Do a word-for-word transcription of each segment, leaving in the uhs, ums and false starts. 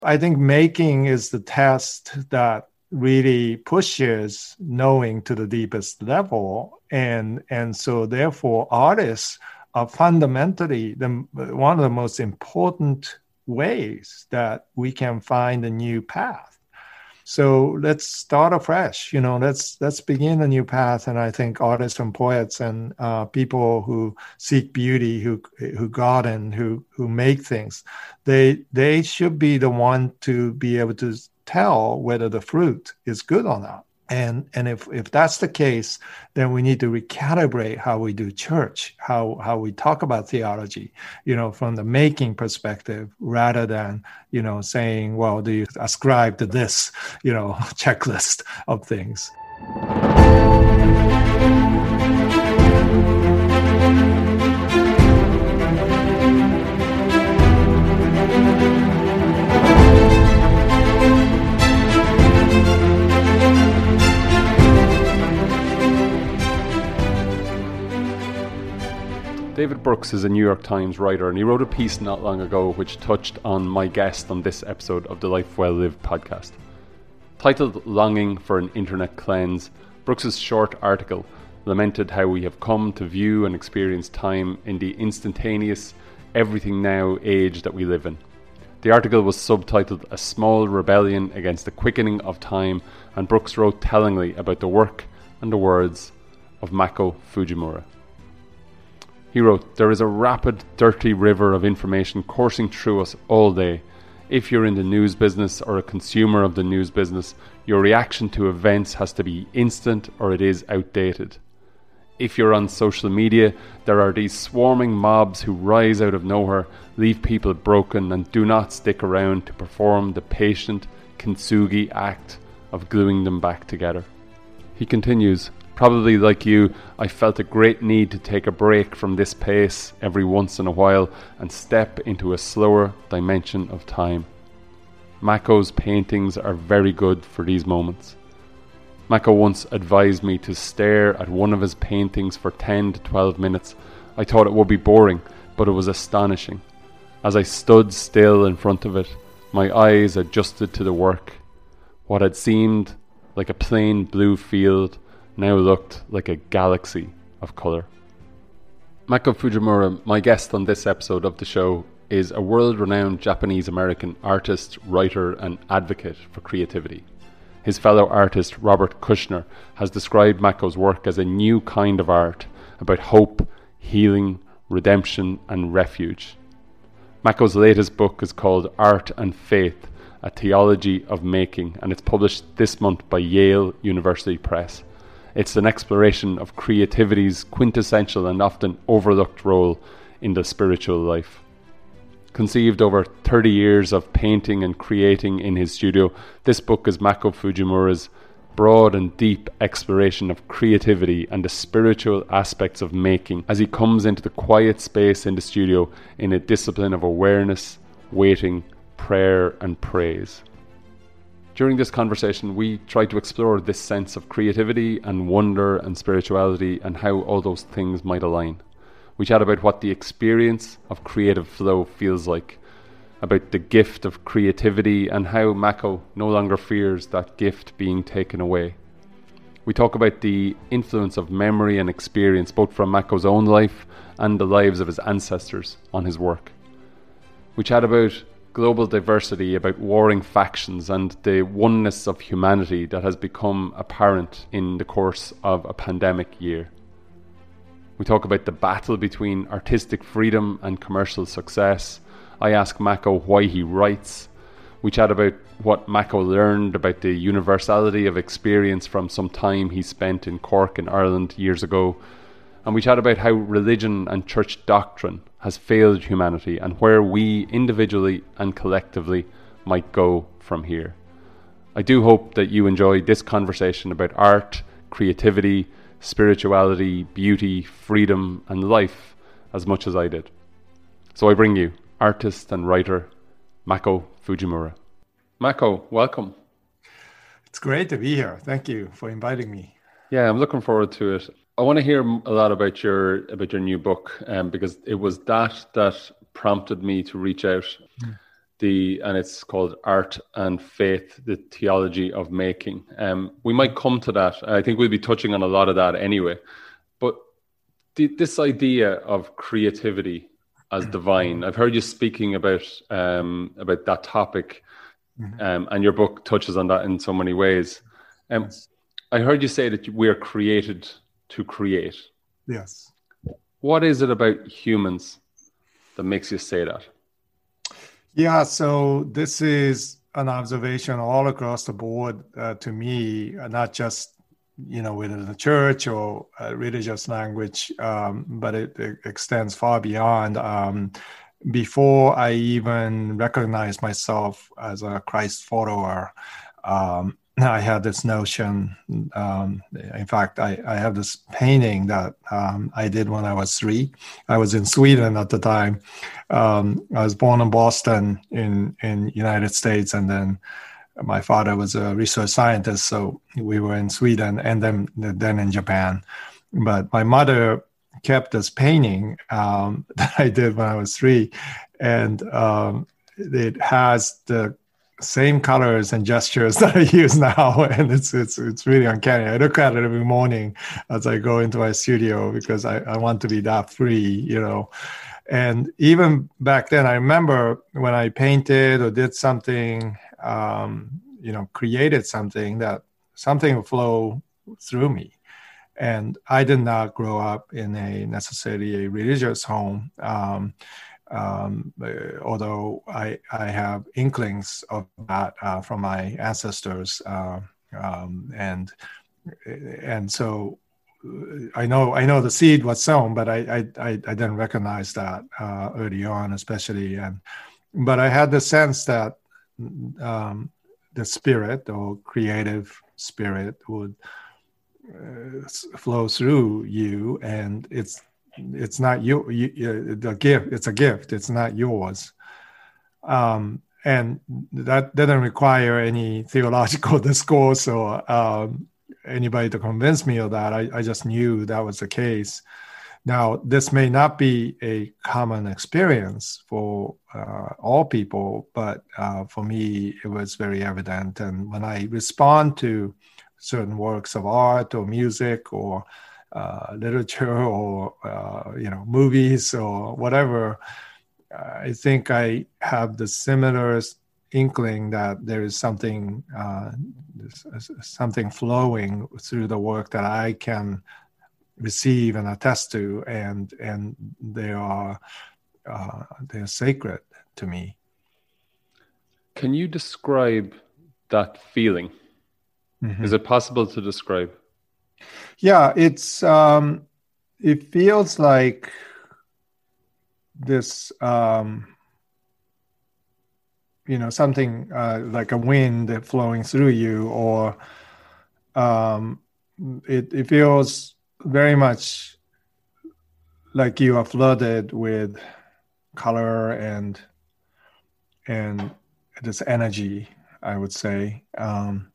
I think making is the test that really pushes knowing to the deepest level. And, and so therefore artists are fundamentally the, one of the most important ways that we can find a new path. So let's start afresh, you know, let's let's begin a new path. And I think artists and poets and uh, people who seek beauty, who who garden, who who make things, they they should be the one to be able to tell whether the fruit is good or not. And and if, if that's the case, then we need to recalibrate how we do church, how how we talk about theology, you know, from the making perspective, rather than, you know, saying, well, do you ascribe to this, you know, checklist of things. David Brooks is a New York Times writer, and he wrote a piece not long ago which touched on my guest on this episode of the Life Well Lived podcast. Titled Longing for an Internet Cleanse, Brooks's short article lamented how we have come to view and experience time in the instantaneous, everything now age that we live in. The article was subtitled A Small Rebellion Against the Quickening of Time, and Brooks wrote tellingly about the work and the words of Mako Fujimura. He wrote, "There is a rapid, dirty river of information coursing through us all day. If you're in the news business or a consumer of the news business, your reaction to events has to be instant or it is outdated. If you're on social media, there are these swarming mobs who rise out of nowhere, leave people broken, and do not stick around to perform the patient kintsugi act of gluing them back together." He continues, "Probably like you, I felt a great need to take a break from this pace every once in a while and step into a slower dimension of time. Mako's paintings are very good for these moments. Mako once advised me to stare at one of his paintings for ten to twelve minutes. I thought it would be boring, but it was astonishing. As I stood still in front of it, my eyes adjusted to the work. What had seemed like a plain blue field now looked like a galaxy of colour." Mako Fujimura, my guest on this episode of the show, is a world-renowned Japanese-American artist, writer and advocate for creativity. His fellow artist Robert Kushner has described Mako's work as a new kind of art about hope, healing, redemption and refuge. Mako's latest book is called Art and Faith, A Theology of Making, and it's published this month by Yale University Press. It's an exploration of creativity's quintessential and often overlooked role in the spiritual life. Conceived over thirty years of painting and creating in his studio, this book is Mako Fujimura's broad and deep exploration of creativity and the spiritual aspects of making as he comes into the quiet space in the studio in a discipline of awareness, waiting, prayer and praise. During this conversation, we try to explore this sense of creativity and wonder and spirituality and how all those things might align. We chat about what the experience of creative flow feels like, about the gift of creativity and how Mako no longer fears that gift being taken away. We talk about the influence of memory and experience, both from Mako's own life and the lives of his ancestors, on his work. We chat about global diversity, about warring factions and the oneness of humanity that has become apparent in the course of a pandemic year. We talk about the battle between artistic freedom and commercial success. I ask Mako why he writes. We chat about what Mako learned about the universality of experience from some time he spent in Cork in Ireland years ago. And we chat about how religion and church doctrine has failed humanity and where we individually and collectively might go from here. I do hope that you enjoyed this conversation about art, creativity, spirituality, beauty, freedom and life as much as I did. So I bring you artist and writer Mako Fujimura. Mako, welcome. It's great to be here. Thank you for inviting me. Yeah, I'm looking forward to it. I want to hear a lot about your about your new book um, because it was that that prompted me to reach out. Mm. the and it's called Art and Faith: The Theology of Making. Um, we might come to that. I think we'll be touching on a lot of that anyway. But the, this idea of creativity as divine, I've heard you speaking about um, about that topic, um, and your book touches on that in so many ways. Um, I heard you say that we are created to create. Yes. What is it about humans that makes you say that? Yeah, so this is an observation all across the board uh, to me, uh, not just, you know, within the church or uh, religious language, um, but it, it extends far beyond. Um, before I even recognized myself as a Christ follower, um, I had this notion. Um, in fact, I, I have this painting that um, I did when I was three. I was in Sweden at the time. Um, I was born in Boston in in United States, and then my father was a research scientist, so we were in Sweden and then then in Japan. But my mother kept this painting um, that I did when I was three, and um, it has the same colors and gestures that I use now, and it's it's it's really uncanny. I look at it every morning as I go into my studio because I, I want to be that free, you know. And even back then, I remember when I painted or did something, um, you know, created something, that something would flow through me. And I did not grow up in a necessarily a religious home. Um, Um, although I, I have inklings of that uh, from my ancestors, uh, um, and and so I know I know the seed was sown, but I I, I didn't recognize that uh, early on, especially. And but I had the sense that um, the spirit or creative spirit would uh, flow through you, and it's. It's not you, you, the gift. It's a gift. It's not yours. Um, and that didn't require any theological discourse or um, anybody to convince me of that. I, I just knew that was the case. Now, this may not be a common experience for uh, all people, but uh, for me, it was very evident. And when I respond to certain works of art or music or Uh, literature or uh, you know, movies or whatever, uh, I think I have the similar inkling that there is something uh, something flowing through the work that I can receive and attest to, and and they are uh, they are sacred to me. Can you describe that feeling? Mm-hmm. Is it possible to describe? Yeah, it's um, it feels like this, um, you know, something uh, like a wind flowing through you, or um, it, it feels very much like you are flooded with color and and this energy, I would say, um,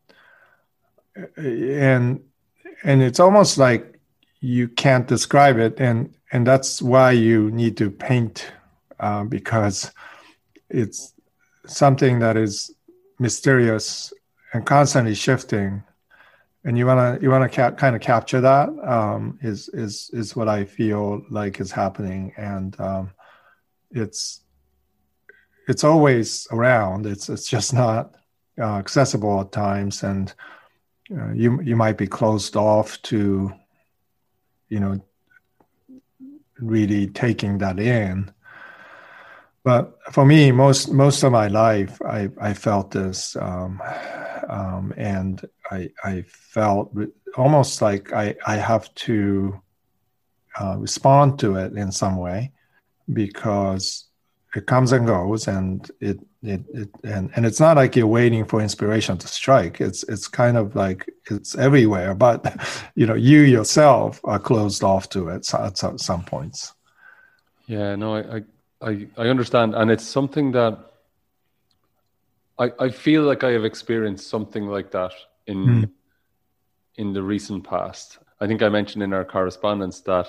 and. And it's almost like you can't describe it, and and that's why you need to paint, uh, because it's something that is mysterious and constantly shifting, and you wanna you wanna ca- kind of capture that. Um, is is is what I feel like is happening, and um, it's it's always around. It's it's just not uh, accessible at times, and. Uh, you you might be closed off to, you know, really taking that in. But for me, most most of my life, I I felt this, um, um, and I I felt almost like I I have to uh, respond to it in some way, because it comes and goes, and it. It, it and, and it's not like you're waiting for inspiration to strike. It's it's kind of like it's everywhere, but you know, you yourself are closed off to it at some, some points. Yeah, no, I, I I understand, and it's something that I I feel like I have experienced something like that in mm. in the recent past. I think I mentioned in our correspondence that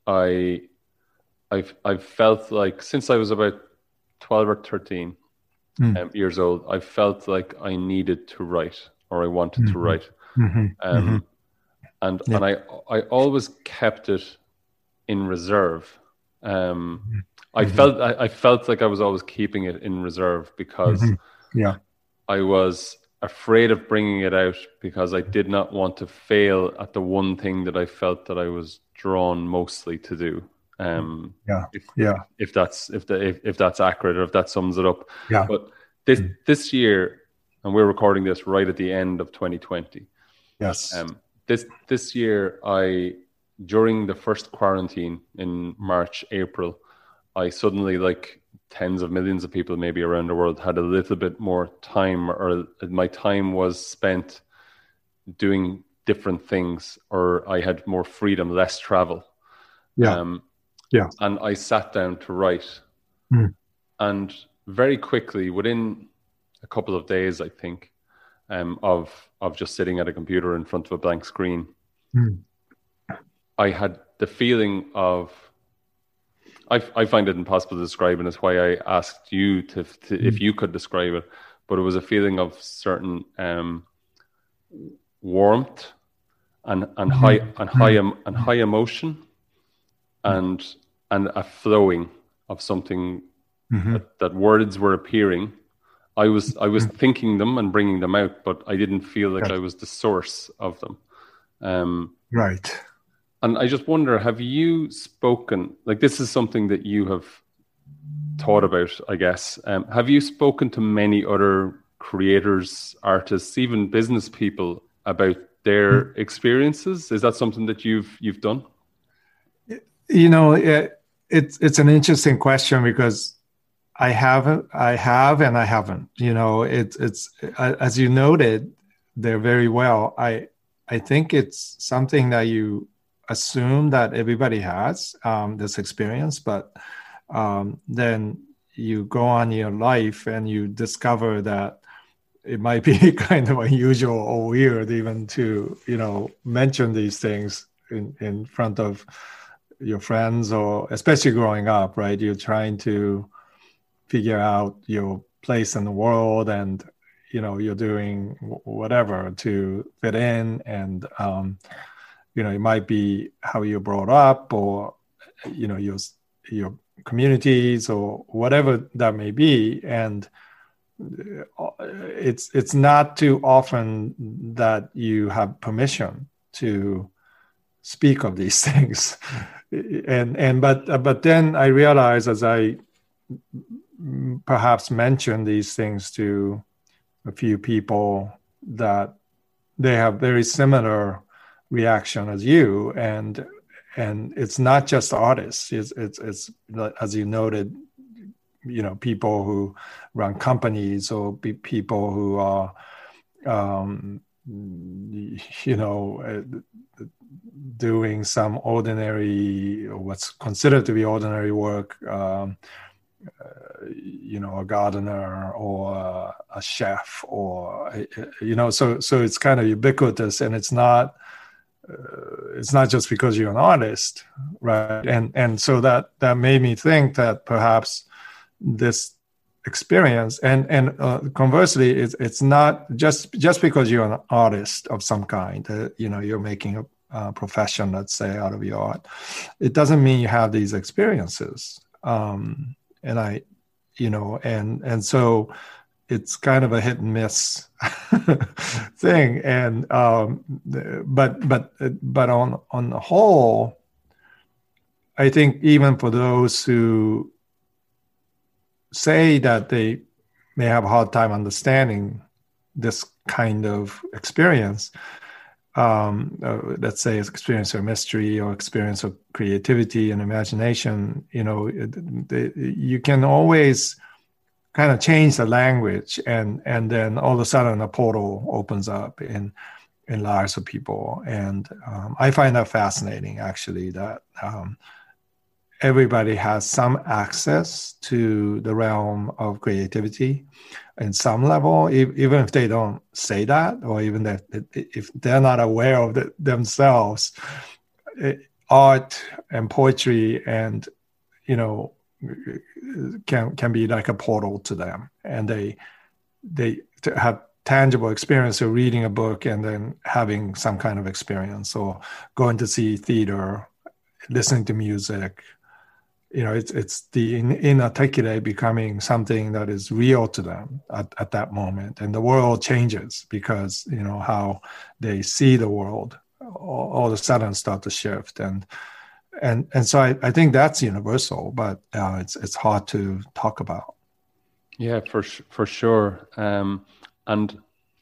I I've I've felt like since I was about twelve or thirteen. mm. um, years old, I felt like I needed to write, or I wanted Mm-hmm. to write. Mm-hmm. Um, Mm-hmm. and Yeah. and I I always kept it in reserve. Um, Mm-hmm. I felt I, I felt like I was always keeping it in reserve because Mm-hmm. Yeah. I was afraid of bringing it out because I did not want to fail at the one thing that I felt that I was drawn mostly to do. Um, Yeah. if, Yeah. if that's if the if, if that's accurate, or if that sums it up. Yeah. But this Mm. this year, and we're recording this right at the end of twenty twenty. Yes. Um, this this year, I during the first quarantine in March, April, I suddenly, like tens of millions of people maybe around the world, had a little bit more time, or my time was spent doing different things, or I had more freedom, less travel. Yeah. Um, yeah. And I sat down to write. Mm. And very quickly, within a couple of days, I think, um, of of just sitting at a computer in front of a blank screen, Mm. I had the feeling of, I, I find it impossible to describe, and it's why I asked you to, to mm. if you could describe it, but it was a feeling of certain um, warmth and and mm. high and high mm. and high emotion, and mm. and a flowing of something, mm-hmm. that, that words were appearing. I was I was mm. thinking them and bringing them out, but I didn't feel like I was the source of them. Um, right. And I just wonder, have you spoken, like this is something that you have thought about, I guess. Um, have you spoken to many other creators, artists, even business people about their mm. experiences? Is that something that you've you've done? You know, it, it's it's an interesting question, because I haven't, I have, and I haven't. You know, it's it's as you noted there very well. I I think it's something that you assume that everybody has, um, this experience, but um, then you go on your life and you discover that it might be kind of unusual or weird even to, you know, mention these things in, in front of your friends, or especially growing up, right? You're trying to figure out your place in the world, and, you know, you're doing whatever to fit in, and um, you know, it might be how you're brought up, or, you know, your your communities, or whatever that may be. And it's it's not too often that you have permission to speak of these things. And and but but then I realized, as I perhaps mentioned these things to a few people, that they have very similar reaction as you, and and it's not just artists. It's it's it's as you noted, you know, people who run companies, or be people who are, um, you know, doing some ordinary, or what's considered to be ordinary work. Um, uh, you know, a gardener, or a, a chef, or you know, so so it's kind of ubiquitous, and it's not. Uh, it's not just because you're an artist, right? And and so that that made me think that perhaps this experience, and and uh, conversely, it's it's not just just because you're an artist of some kind. Uh, you know, you're making a, a profession, let's say, out of your art. It doesn't mean you have these experiences. Um, and I, you know, and and so. It's kind of a hit and miss thing, and um, but but but on on the whole, I think even for those who say that they may have a hard time understanding this kind of experience, um, uh, let's say it's experience of mystery, or experience of creativity and imagination, you know, they, you can always kind of change the language, and and then all of a sudden a portal opens up in in lives of people. And um, I find that fascinating, actually, that um, everybody has some access to the realm of creativity in some level, if, even if they don't say that, or even that if they're not aware of it themselves. It, art and poetry and, you know, can can be like a portal to them, and they they have tangible experience of reading a book and then having some kind of experience, or going to see theater, listening to music. You know, it's it's the inarticulate becoming something that is real to them at, at that moment, and the world changes because, you know, how they see the world all, all of a sudden start to shift, and and and so I, I think that's universal, but uh, it's it's hard to talk about. Yeah, for for sure. Um, and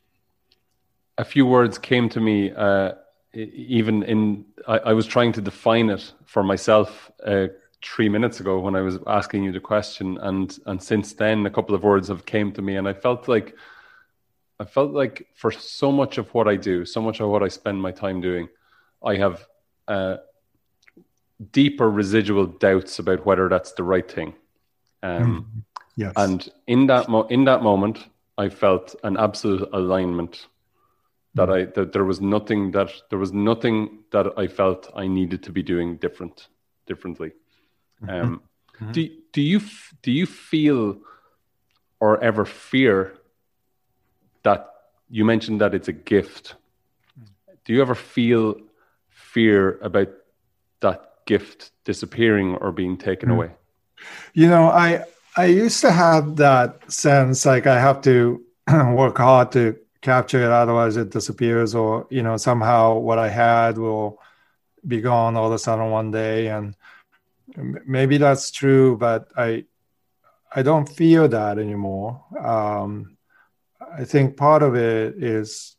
a few words came to me, uh, even in I, I was trying to define it for myself. Uh, three minutes ago when I was asking you the question, and and since then a couple of words have came to me, and I felt like I felt like for so much of what I do, so much of what I spend my time doing, I have uh, deeper residual doubts about whether that's the right thing. Um, mm, yes. And in that mo- in that moment, I felt an absolute alignment that mm. I that there was nothing that there was nothing that I felt I needed to be doing different differently. Um, mm-hmm. do do you do you feel or ever fear that you mentioned that it's a gift? Do you ever feel fear about that gift disappearing or being taken mm-hmm. away? You know, I I used to have that sense like I have to work hard to capture it, otherwise it disappears, or, you know, somehow what I had will be gone all of a sudden one day. And maybe that's true, but I I don't feel that anymore. Um, I think part of it is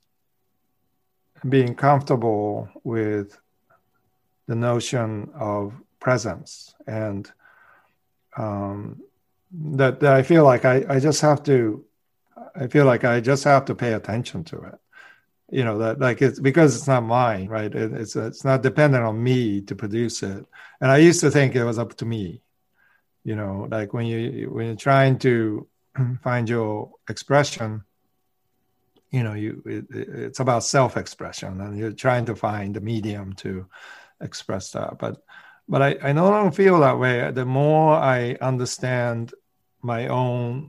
being comfortable with the notion of presence, and um, that, that I feel like I, I just have to, I feel like I just have to pay attention to it. You know, that like it's because it's not mine, right? It, it's it's not dependent on me to produce it. And I used to think it was up to me. You know, like when you when you're trying to find your expression, you know, you it, it's about self-expression, and you're trying to find the medium to express that. But but I, I no longer feel that way. The more I understand my own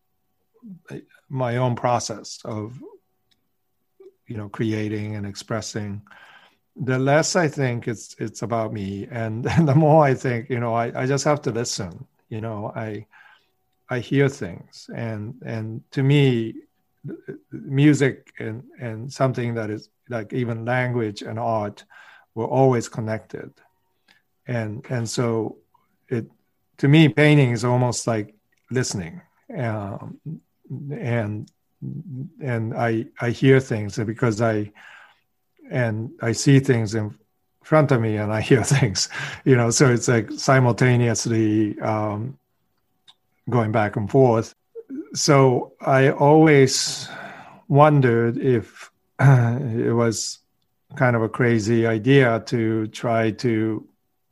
my own process of, you know, creating and expressing, the less I think it's it's about me, and, and the more I think, you know, I, I just have to listen. You know, I I hear things, and and to me, music and and something that is like even language and art were always connected, and and so it to me, painting is almost like listening, um, and and I I hear things because I and I see things in front of me, and I hear things, you know, so it's like simultaneously um, going back and forth. So I always wondered if uh, it was kind of a crazy idea to try to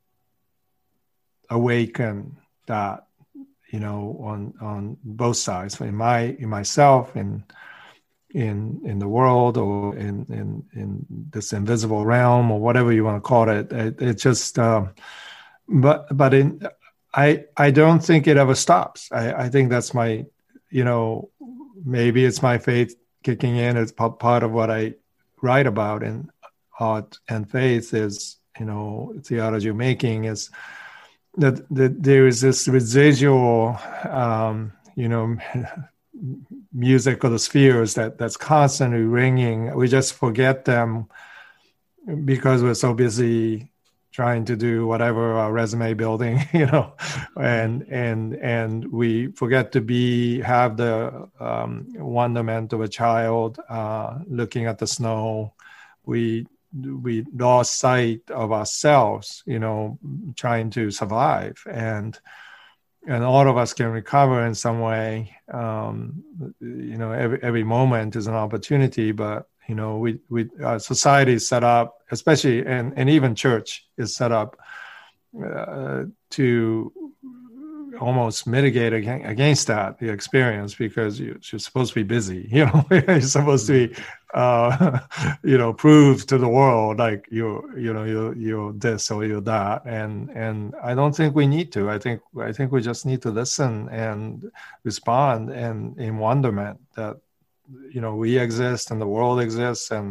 awaken that, you know, on on both sides, in my in myself, in in in the world, or in in in this invisible realm, or whatever you want to call it. It, it just, um, but but in I I don't think it ever stops. I I think that's my, you know, maybe it's my faith kicking in. It's part of what I write about in art and faith is, you know, theology of making, is that, that there is this residual, um, you know, music of the spheres that that's constantly ringing. We just forget them because we're so busy trying to do whatever, our resume building, you know, and and and we forget to be have the um, wonderment of a child uh, looking at the snow. We we lost sight of ourselves, you know, trying to survive, and and all of us can recover in some way. Um, you know, every every moment is an opportunity, but you know, we we our society is set up, especially and and even church is set up uh, to almost mitigate ag- against that the experience, because you, you're supposed to be busy. You know, you're supposed to be, uh, you know, prove to the world like you, you know, you you're this or you're that, and and I don't think we need to. I think I think we just need to listen and respond, and in wonderment that, you know, we exist and the world exists. And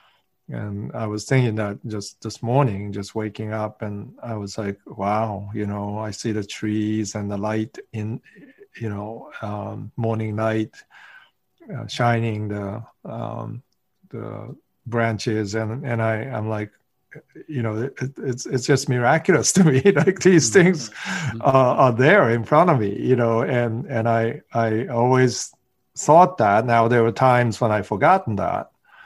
and I was thinking that just this morning, just waking up, and I was like, wow, you know, I see the trees and the light in, you know, um, morning light uh, shining the um, the branches, and and I I'm like, you know, it, it's it's just miraculous to me. Like these things uh, are there in front of me, you know, and and I I always thought that. Now there were times when I forgotten that,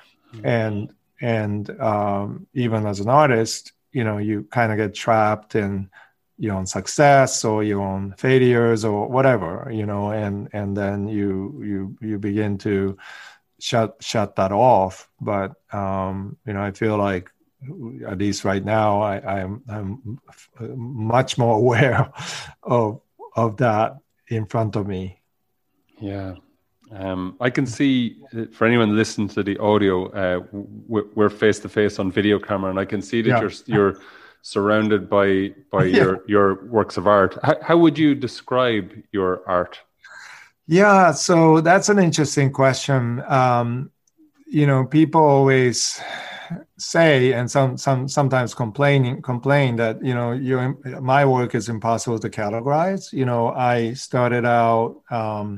and and um, even as an artist, you know, you kind of get trapped in your own success or your own failures or whatever, you know, and and then you you you begin to shut shut that off. But um, you know, I feel like, at least right now, I, I'm I'm much more aware of of that in front of me. Yeah. Um, I can see, for anyone listening to the audio, uh, we're face to face on video camera, and I can see that yeah. you're you're surrounded by by yeah. your your works of art. How, how would you describe your art? Yeah, so that's an interesting question. Um, you know, people always say, and some some sometimes complaining complain that, you know, you my work is impossible to categorize. You know, I started out. Um,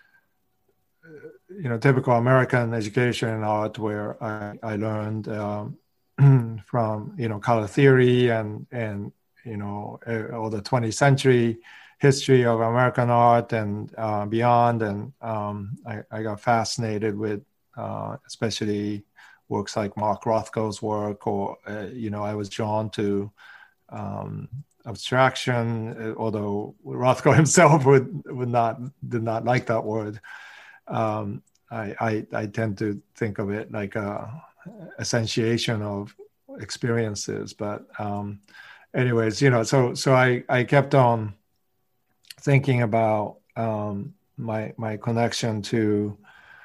you know, typical American education in art, where I, I learned um, from, you know, color theory and, and, you know, all the twentieth century history of American art and uh, beyond. And um, I, I got fascinated with uh, especially works like Mark Rothko's work, or, uh, you know, I was drawn to um, abstraction, although Rothko himself would, would not, did not like that word. Um, I, I I tend to think of it like a essentiation of experiences. But um, anyways, you know, so so I, I kept on thinking about um, my my connection to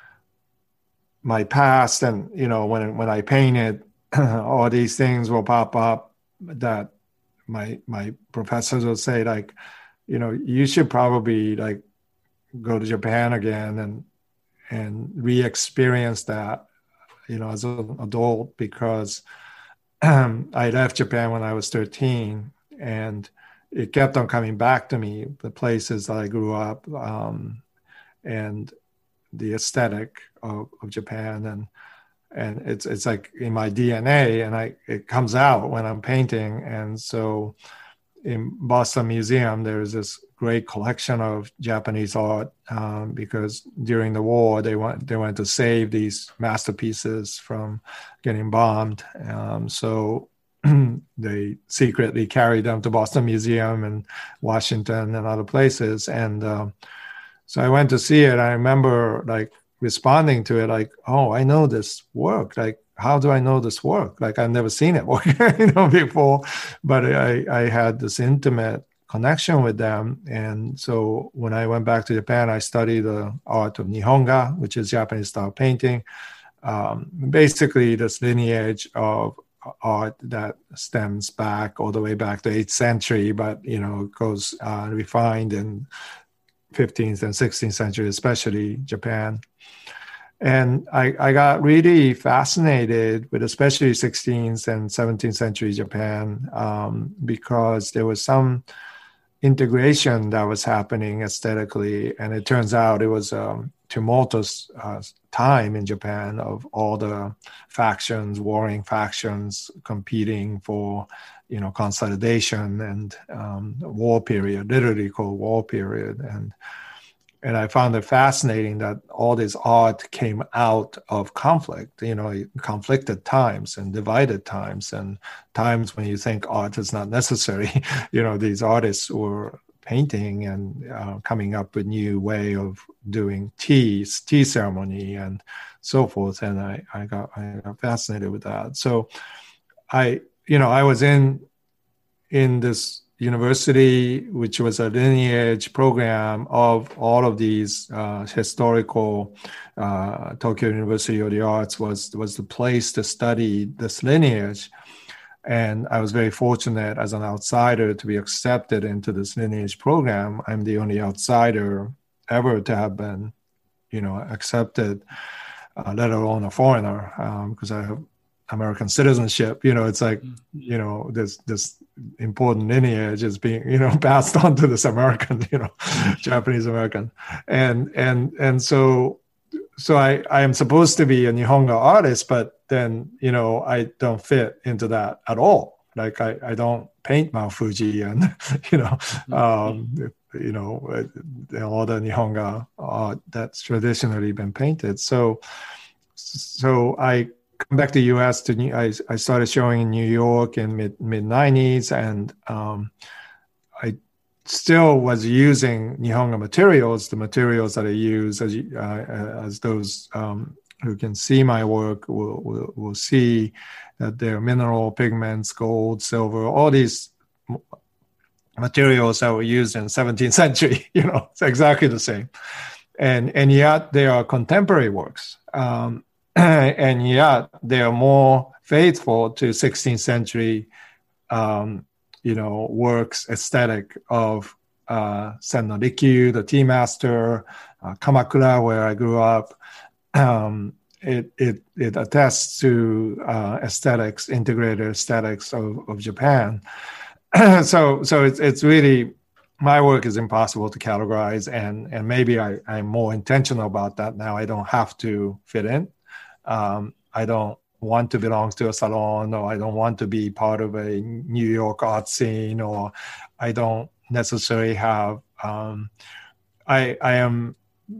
my past, and, you know, when when I painted, all these things will pop up that my my professors will say, like, you know, you should probably like go to Japan again and and re-experience that, you know, as an adult, because um, I left Japan when I was thirteen, and it kept on coming back to me, the places that I grew up, um, and the aesthetic of, of Japan, and and it's it's like in my D N A, and I it comes out when I'm painting. And so in Boston Museum, there's this great collection of Japanese art, um, because during the war they want they wanted to save these masterpieces from getting bombed. Um, so they secretly carried them to Boston Museum and Washington and other places. And um, so I went to see it. I remember like responding to it like, oh, I know this work. Like, how do I know this work? Like, I've never seen it work, you know, before, but I, I had this intimate connection with them. And so when I went back to Japan, I studied the art of Nihonga, which is Japanese style painting. Um, basically this lineage of art that stems back all the way back to eighth century, but, you know, goes uh, refined in fifteenth and sixteenth century, especially Japan. And I, I got really fascinated with especially sixteenth and seventeenth century Japan, um, because there was some integration that was happening aesthetically. And it turns out it was a tumultuous uh, time in Japan of all the factions, warring factions competing for, you know, consolidation, and um, war period, literally called war period. And And I found it fascinating that all this art came out of conflict, you know, conflicted times and divided times, and times when you think art is not necessary. You know, these artists were painting and uh, coming up with new way of doing tea, tea ceremony and so forth. And I, I got I got fascinated with that. So I, you know, I was in in this university, which was a lineage program of all of these uh, historical uh, Tokyo University of the Arts was was the place to study this lineage. And I was very fortunate as an outsider to be accepted into this lineage program. I'm the only outsider ever to have been, you know, accepted, uh, let alone a foreigner, because um, I have American citizenship. You know, it's like, you know, this this important lineage is being, you know, passed on to this American, you know, Japanese American, and and and so so I I am supposed to be a Nihonga artist, but then, you know, I don't fit into that at all. Like I I don't paint Mount Fuji, and you know, um, you know, all the Nihonga art that's traditionally been painted. So so I come back to the U S to New, I, I started showing in New York in mid mid nineties, and um, I still was using Nihonga materials, the materials that I use, as uh, as those um, who can see my work will, will will see that they're mineral pigments, gold, silver, all these materials that were used in the seventeenth century. You know, it's exactly the same, and and yet they are contemporary works. Um, And yet they are more faithful to sixteenth century, um, you know, works aesthetic of uh, Senno Rikyu, the tea master, uh, Kamakura, where I grew up. Um, it it it attests to uh, aesthetics, integrated aesthetics of, of Japan. so so it's it's really, my work is impossible to categorize, and and maybe I, I'm more intentional about that now. I don't have to fit in. Um, I don't want to belong to a salon, or I don't want to be part of a New York art scene, or I don't necessarily have, um, I, I am,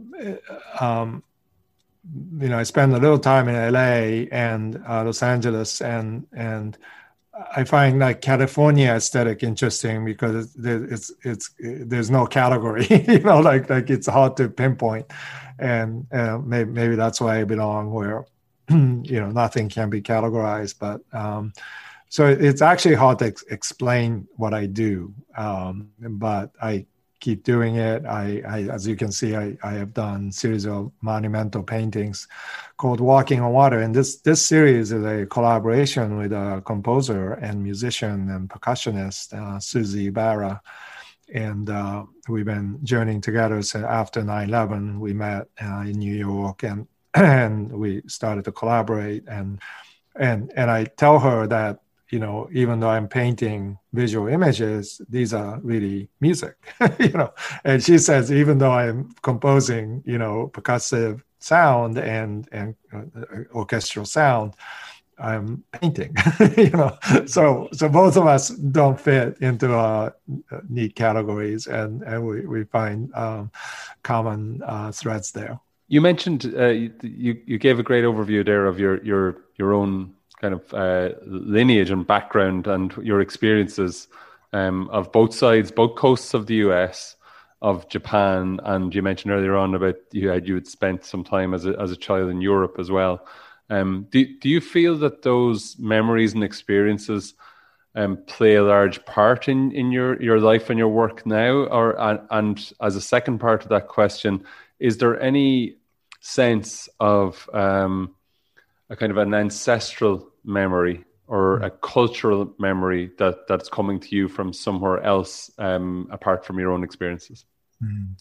um, you know, I spend a little time in L A and uh, Los Angeles, and, and I find like California aesthetic interesting because it's, it's, there's no category, you know, like, like it's hard to pinpoint. And uh, maybe, maybe that's why I belong, where, you know, nothing can be categorized. But um, so it's actually hard to ex- explain what I do. Um, but I keep doing it. I, I as you can see, I, I have done a series of monumental paintings called Walking on Water. And this, this series is a collaboration with a composer and musician and percussionist, uh, Susie Barra. And uh, we've been journeying together since after nine eleven. We met uh, in New York, and and we started to collaborate. And and and I tell her that, you know, even though I'm painting visual images, these are really music, you know. And she says, even though I'm composing, you know, percussive sound and and uh, orchestral sound, I'm painting, you know. So so both of us don't fit into uh, neat categories, and, and we, we find um, common uh, threads there. You mentioned, uh, you you gave a great overview there of your your your own kind of uh, lineage and background and your experiences um, of both sides, both coasts of the U S, of Japan, and you mentioned earlier on about you had you had spent some time as a as a child in Europe as well. Um, do, do you feel that those memories and experiences um, play a large part in, in your, your life and your work now? Or and, and as a second part of that question, is there any sense of um, a kind of an ancestral memory or a cultural memory that, that's coming to you from somewhere else um, apart from your own experiences? Mm.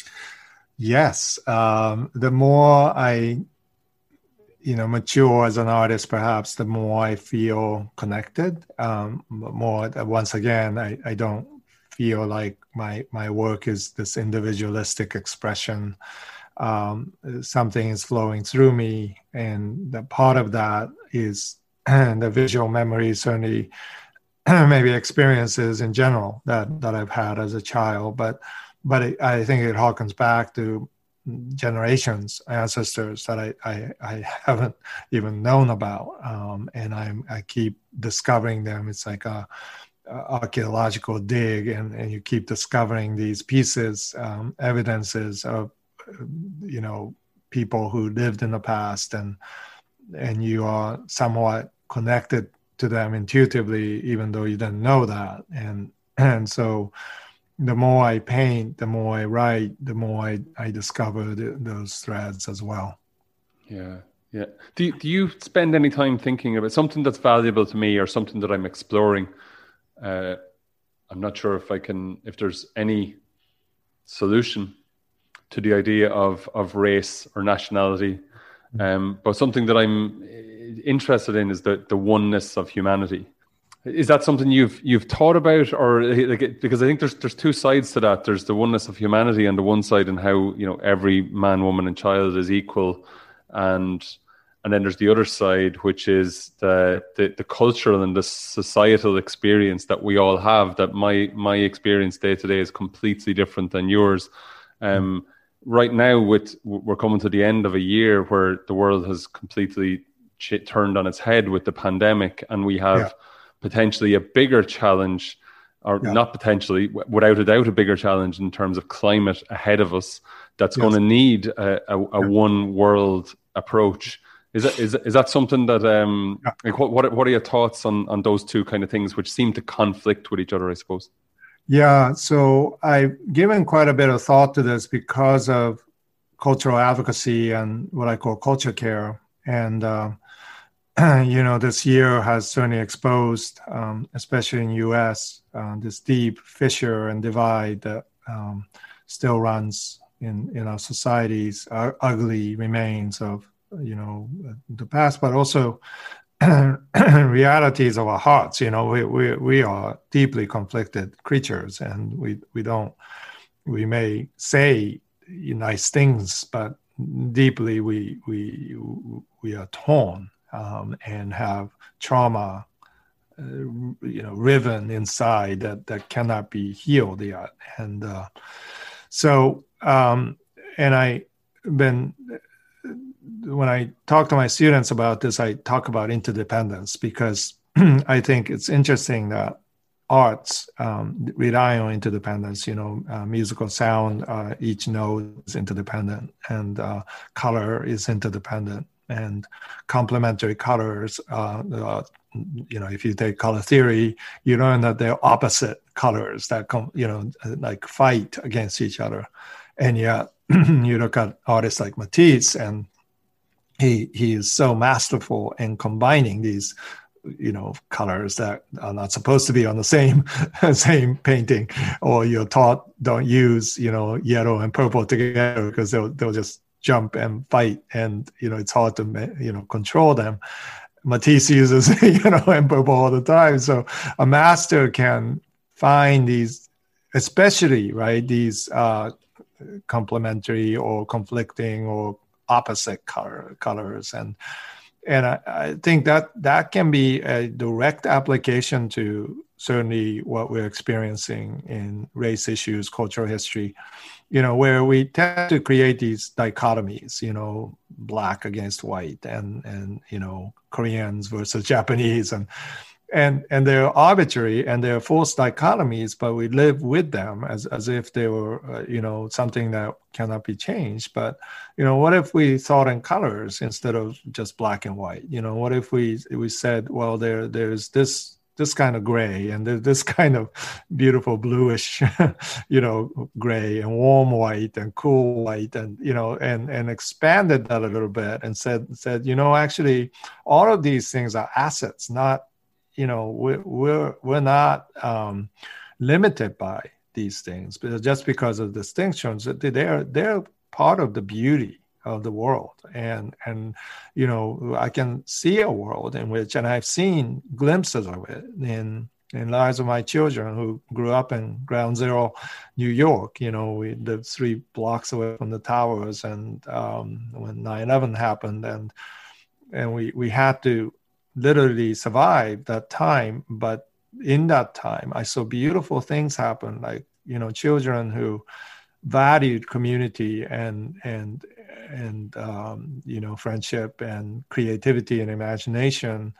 Yes. Um, the more I... you know, mature as an artist, perhaps, the more I feel connected. Um, more, once again, I, I don't feel like my my work is this individualistic expression. Um, something is flowing through me, and the part of that is the visual memory, certainly maybe experiences in general that, that I've had as a child. But but it, I think it harkens back to generations, ancestors that I, I, I haven't even known about. Um, and I'm, I keep discovering them. It's like a, a archaeological dig, and, and you keep discovering these pieces, um, evidences of, you know, people who lived in the past, and, and you are somewhat connected to them intuitively, even though you didn't know that. And, And so the more I paint, the more I write, the more I, I discover the, those threads as well. Yeah, yeah. Do you, do you spend any time thinking about something that's valuable to me or something that I'm exploring? Uh, I'm not sure if I can, if there's any solution to the idea of, of race or nationality. Um, but something that I'm interested in is the, the oneness of humanity. Is that something you've you've thought about, or like, because I think there's there's two sides to that. There's the oneness of humanity on the one side, and how, you know, every man, woman, and child is equal, and and then there's the other side, which is the the, the cultural and the societal experience that we all have. That my my experience day to day is completely different than yours. Um, right now, with we're coming to the end of a year where the world has completely ch- turned on its head with the pandemic, and we have. Yeah. Potentially a bigger challenge, or yeah. not potentially, without a doubt, a bigger challenge in terms of climate ahead of us. That's yes. going to need a, a, a yeah. one world approach. Is that is is that something that um yeah. like what what what are your thoughts on on those two kind of things, which seem to conflict with each other, I suppose? Yeah, so I've given quite a bit of thought to this because of cultural advocacy and what I call culture care, and. Uh, You know, this year has certainly exposed, um, especially in the U S, uh, this deep fissure and divide that um, still runs in, in our societies, uh, ugly remains of, you know, the past, but also realities of our hearts. You know, we, we, we are deeply conflicted creatures, and we, we don't, we may say nice things, but deeply we, we, we are torn. Um, and have trauma, uh, you know, riven inside that, that cannot be healed yet. And uh, so, um, and I been, when I talk to my students about this, I talk about interdependence, because I think it's interesting that arts um, rely on interdependence. You know, uh, musical sound, uh, each note is interdependent, and uh, color is interdependent. And complementary colors, uh, uh, you know, if you take color theory, you learn that they're opposite colors that, com- you know, like fight against each other. And yet, you look at artists like Matisse, and he he is so masterful in combining these, you know, colors that are not supposed to be on the same same painting, or you're taught don't use, you know, yellow and purple together because they'll they'll just jump and fight, and you know it's hard to you know control them. Matisse uses you know and purple all the time, so a master can find these, especially right these uh, complementary or conflicting or opposite color colors, and and I, I think that that can be a direct application to certainly what we're experiencing in race issues, cultural history. You know, where we tend to create these dichotomies, you know, black against white, and, and, you know, Koreans versus Japanese, and, and, and they're arbitrary and they're false dichotomies, but we live with them as, as if they were, uh, you know, something that cannot be changed. But, you know, what if we thought in colors instead of just black and white? You know, what if we, we said, well, there, there's this, this kind of gray, and this kind of beautiful bluish, you know, gray, and warm white and cool white, and, you know, and, and expanded that a little bit and said, said, you know, actually all of these things are assets, not, you know, we're, we're, we're not um, limited by these things, but just because of distinctions, they're, they're part of the beauty of the world. And, and, you know, I can see a world in which, and I've seen glimpses of it in, in lives of my children who grew up in Ground Zero, New York. You know, we lived three blocks away from the towers. And um, when nine eleven happened, and, and we, we had to literally survive that time. But in that time, I saw beautiful things happen, like, you know, children who valued community and, and, and um, you know, friendship and creativity and imagination,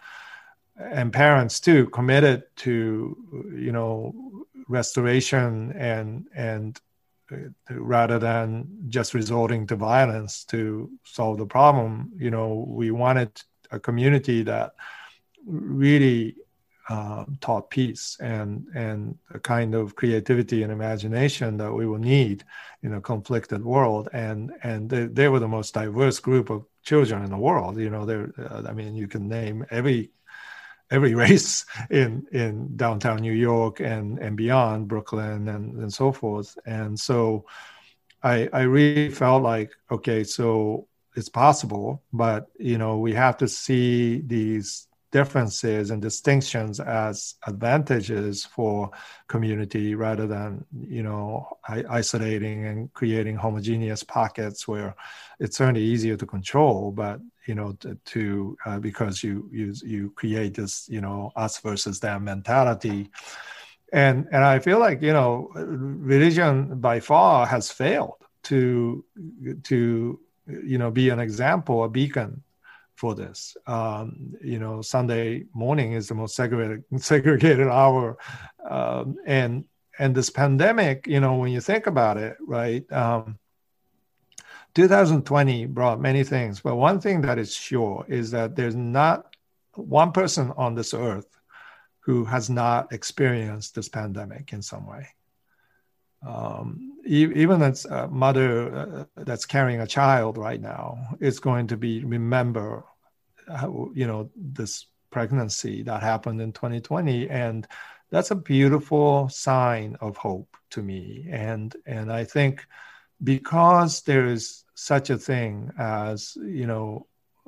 and parents too committed to, you know, restoration and and uh, rather than just resorting to violence to solve the problem. You know, we wanted a community that really uh, taught peace and and a kind of creativity and imagination that we will need in a conflicted world. And and they, they were the most diverse group of children in the world. You know, they're uh, I mean, you can name every every race in in downtown New York and and beyond, Brooklyn and and so forth. And so I I really felt like, okay, so it's possible, but you know, we have to see these differences and distinctions as advantages for community rather than, you know, isolating and creating homogeneous pockets where it's certainly easier to control, but you know, to, to uh, because you you you create this, you know, us versus them mentality. And and I feel like, you know, religion by far has failed to to you know, be an example, a beacon for this. Um, you know, Sunday morning is the most segregated, segregated hour. Um, and, and this pandemic, you know, when you think about it, right, um, two thousand twenty brought many things, but one thing that is sure is that there's not one person on this earth who has not experienced this pandemic in some way. Um, even as a mother uh, that's carrying a child right now is going to be remember, how, you know, this pregnancy that happened in twenty twenty, and that's a beautiful sign of hope to me. And and I think because there is such a thing as, you know,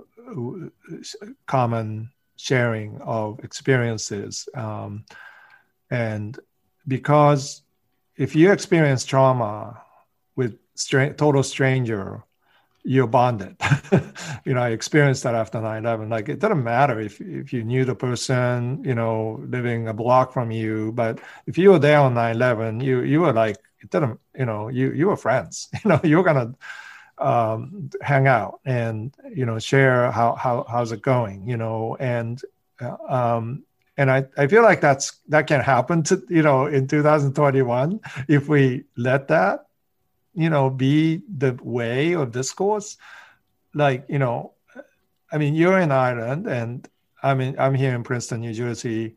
common sharing of experiences, um, and because if you experience trauma with stra- total stranger, you're bonded. You know, I experienced that after nine eleven. Like, it doesn't matter if, if you knew the person, you know, living a block from you, but if you were there on nine eleven, you you were like, it didn't, you know, you you were friends. You know, you were gonna um, hang out and, you know, share how how how's it going, you know, and uh, um, And I, I feel like that's that can happen to, you know, in two thousand twenty-one if we let that, you know, be the way of discourse. Like, you know, I mean, you're in Ireland and I mean, I'm here in Princeton, New Jersey.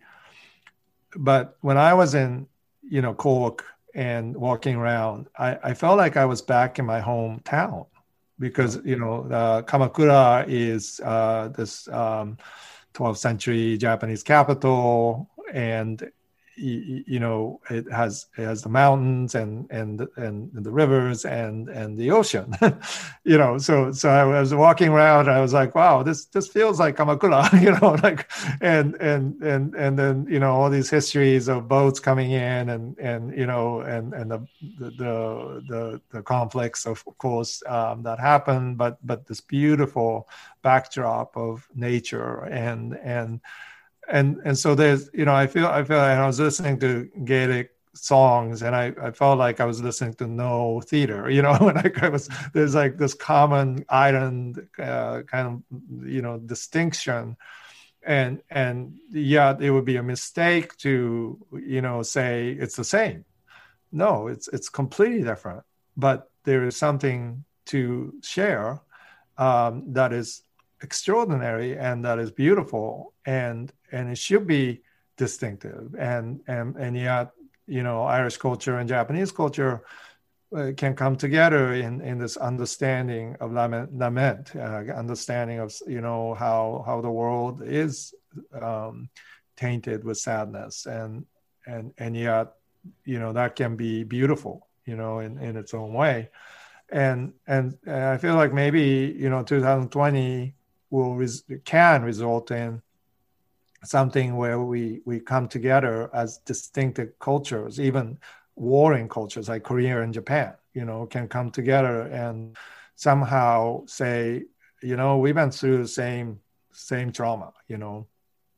But when I was in, you know, Cork and walking around, I, I felt like I was back in my hometown because, you know, uh, Kamakura is uh, this um, twelfth century Japanese capital, and you, you know, it has it has the mountains and and and the rivers and and the ocean. You know, so so I was walking around, I was like, wow, this this feels like Kamakura. You know, like and and and and then, you know, all these histories of boats coming in and and you know and and the the the the conflicts, of course, um, that happened, but but this beautiful backdrop of nature and and and and so there's, you know, I feel I feel like I was listening to Gaelic songs and I, I felt like I was listening to no theater, you know, and like I was there's like this common island uh, kind of, you know, distinction, and and yeah, it would be a mistake to, you know, say it's the same. No, it's it's completely different, but there is something to share um, that is extraordinary and that is beautiful, and and it should be distinctive, and and and yet, you know, Irish culture and Japanese culture uh, can come together in in this understanding of lament, lament uh, understanding of, you know, how how the world is um, tainted with sadness, and and and yet, you know, that can be beautiful, you know, in in its own way. And and, and I feel like maybe, you know, two thousand twenty will res- can result in something where we we come together as distinctive cultures, even warring cultures like Korea and Japan, you know, can come together and somehow say, you know, we went through the same same trauma, you know,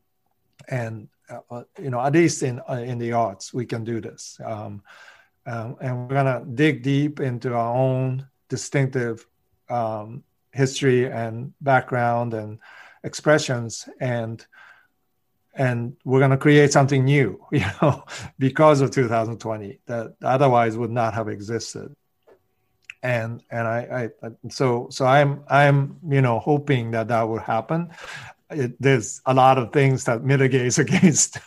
and uh, you know, at least in uh, in the arts we can do this, um, um, and we're gonna dig deep into our own distinctive um, history and background and expressions, and and we're going to create something new, you know, because of two thousand twenty that otherwise would not have existed. And and I, I so so I'm I'm you know hoping that that will happen. it, there's a lot of things that mitigates against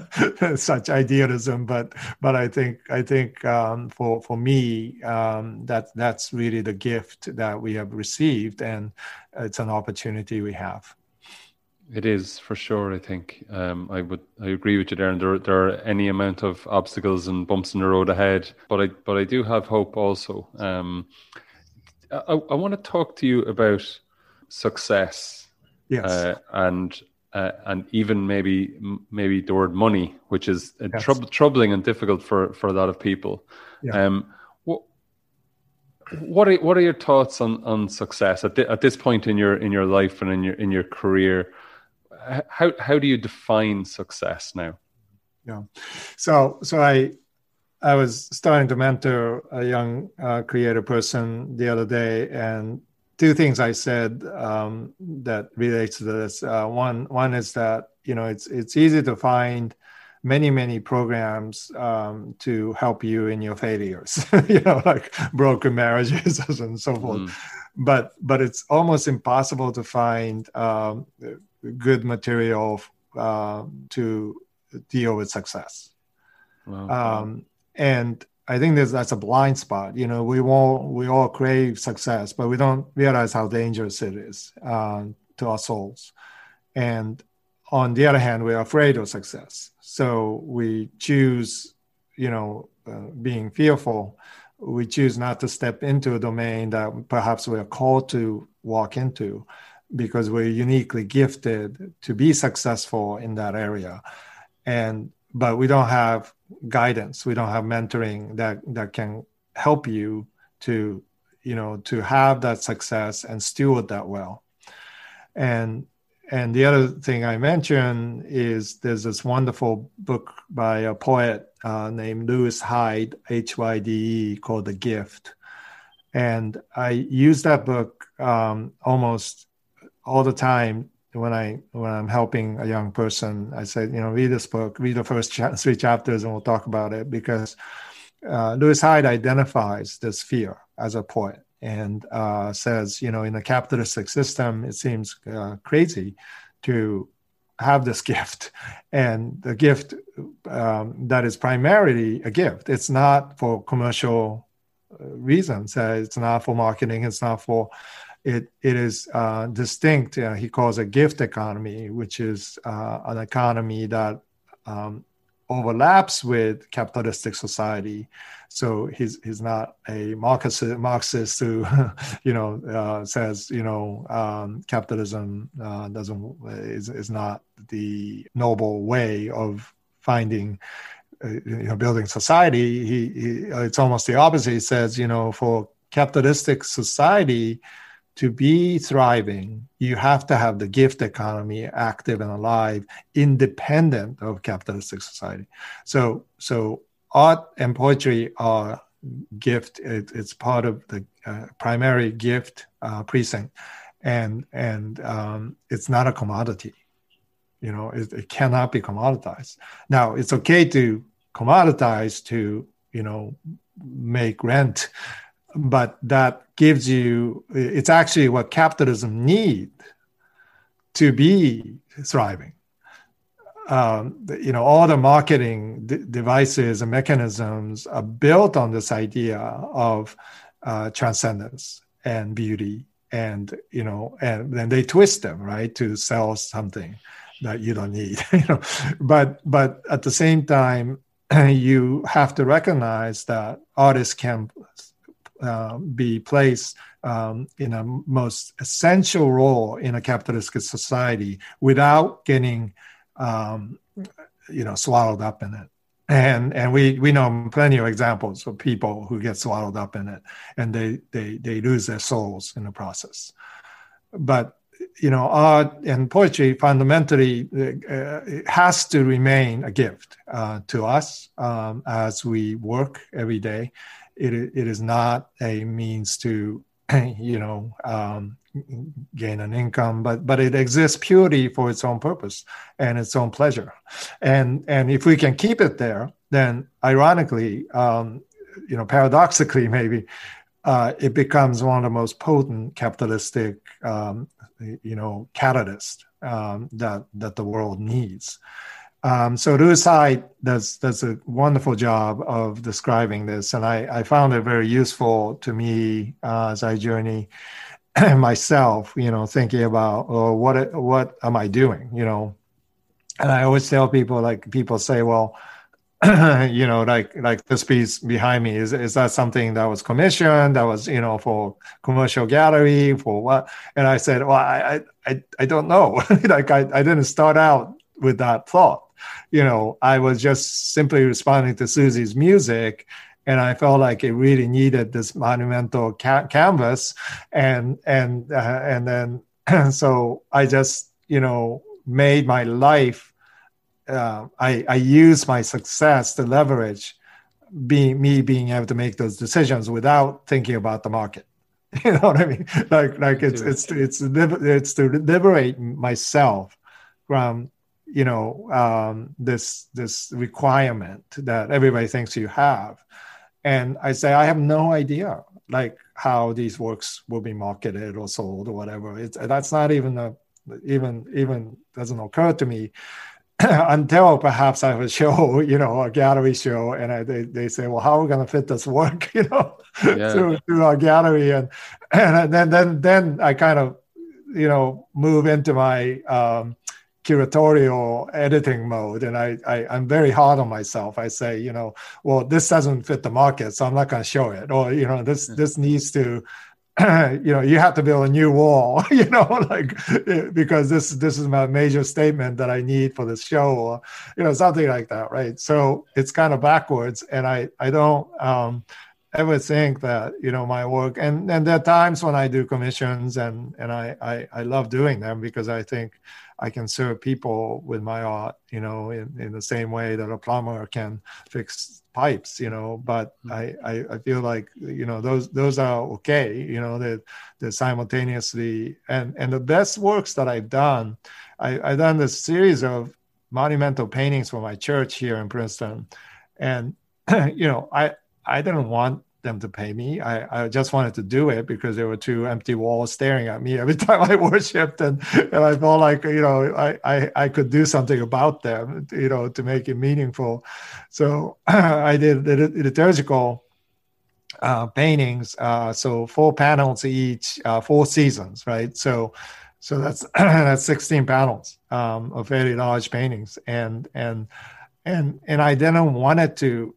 such idealism, but but I think I think um, for for me um, that that's really the gift that we have received, and it's an opportunity we have. It is, for sure. I think um, I would I agree with you there, and there there are any amount of obstacles and bumps in the road ahead, but I but I do have hope also. Um, I I want to talk to you about success. Yes. Uh, and uh, and even maybe maybe the word money, which is uh, Yes. troub- troubling and difficult for, for a lot of people. Yeah. Um, what what are what are your thoughts on, on success at the, at this point in your in your life and in your in your career? How how do you define success now? Yeah. So so I I was starting to mentor a young uh, creative person the other day, and two things I said um, that relates to this. Uh, one, one is that you know it's it's easy to find many many programs um, to help you in your failures, you know, like broken marriages and so forth. Mm. But but it's almost impossible to find um, good material uh, to deal with success. Wow. Um, and I think there's, that's a blind spot. You know, we all we all crave success, but we don't realize how dangerous it is uh, to our souls. And on the other hand, we're afraid of success, so we choose, you know, uh, being fearful. We choose not to step into a domain that perhaps we are called to walk into, because we're uniquely gifted to be successful in that area. And but we don't have guidance. We don't have mentoring that, that can help you to, you know, to have that success and steward that well. And and the other thing I mentioned is there's this wonderful book by a poet uh, named Lewis Hyde, H Y D E, called The Gift. And I use that book um, almost all the time. When I when I'm helping a young person, I say, you know, read this book, read the first cha- three chapters, and we'll talk about it. Because uh, Lewis Hyde identifies this fear as a poet and uh, says, you know, in a capitalistic system, it seems uh, crazy to have this gift, and the gift um, that is primarily a gift. It's not for commercial reasons. Uh, it's not for marketing. It's not for It it is uh, distinct. Uh, he calls a gift economy, which is uh, an economy that um, overlaps with capitalistic society. So he's he's not a Marxist, Marxist who, you know, uh, says you know um, capitalism uh, doesn't is is not the noble way of finding. Uh, you know, building society. He, he it's almost the opposite. He says, you know, for capitalistic society to be thriving, you have to have the gift economy active and alive, independent of capitalistic society. So, so art and poetry are gift. It, it's part of the uh, primary gift uh, precinct, and and um, it's not a commodity. You know, it, it cannot be commoditized. Now, it's okay to commoditize to, you know, make rent, but that gives you, it's actually what capitalism needs to be thriving. Um, you know, all the marketing d- devices and mechanisms are built on this idea of uh, transcendence and beauty, and, you know, and then they twist them, right, to sell something that you don't need, you know, but, but at the same time, you have to recognize that artists can uh, be placed um, in a most essential role in a capitalist society without getting, um, you know, swallowed up in it. And and we we know plenty of examples of people who get swallowed up in it, and they they they lose their souls in the process. But you know, art and poetry fundamentally uh, it has to remain a gift uh, to us um, as we work every day. It it is not a means to, you know, um, gain an income, but but it exists purely for its own purpose and its own pleasure. And and if we can keep it there, then ironically, um, you know, paradoxically maybe, uh, it becomes one of the most potent capitalistic, um, you know, catalysts um, that that the world needs. Um, so Lou Tsai does does a wonderful job of describing this, and I, I found it very useful to me uh, as I journey myself. You know, thinking about, oh, what what am I doing? You know, and I always tell people, like people say, well, you know, like like this piece behind me, is is that something that was commissioned, that was, you know, for commercial gallery, for what? And I said, well, I I I don't know. Like I, I didn't start out with that thought. You know, I was just simply responding to Susie's music, and I felt like it really needed this monumental ca- canvas, and and uh, and then so I just, you know, made my life. Uh, I, I use my success to leverage being me being able to make those decisions without thinking about the market. You know what I mean? Like like it's it's it's it's to liberate myself from, you know, um, this this requirement that everybody thinks you have. And I say I have no idea like how these works will be marketed or sold or whatever. It's that's not even a even even doesn't occur to me. Until perhaps I have a show, you know, a gallery show, and I, they, they say, well, how are we going to fit this work, you know, yeah. through, through our gallery? And, and then, then, then I kind of, you know, move into my um, curatorial editing mode. And I, I, I'm very hard on myself. I say, you know, well, this doesn't fit the market, so I'm not going to show it. Or, you know, this, this needs to, you know, you have to build a new wall, you know, like, because this this is my major statement that I need for this show, or, you know, something like that, right? So it's kind of backwards, and I I don't um, ever think that, you know, my work, and and there are times when I do commissions, and and I I, I love doing them because I think I can serve people with my art, you know, in, in the same way that a plumber can fix pipes, you know, but I, I, I feel like, you know, those those are okay, you know, that they're simultaneously, and, and the best works that I've done, I, I've done this series of monumental paintings for my church here in Princeton. And, you know, I, I didn't want them to pay me. I, I just wanted to do it because there were two empty walls staring at me every time I worshipped, and, and I felt like, you know, I, I, I could do something about them, you know, to make it meaningful. So I did the liturgical uh, paintings, uh, so four panels each, uh, four seasons, right? So so that's that's sixteen panels um, of very large paintings, and and and and I didn't want it to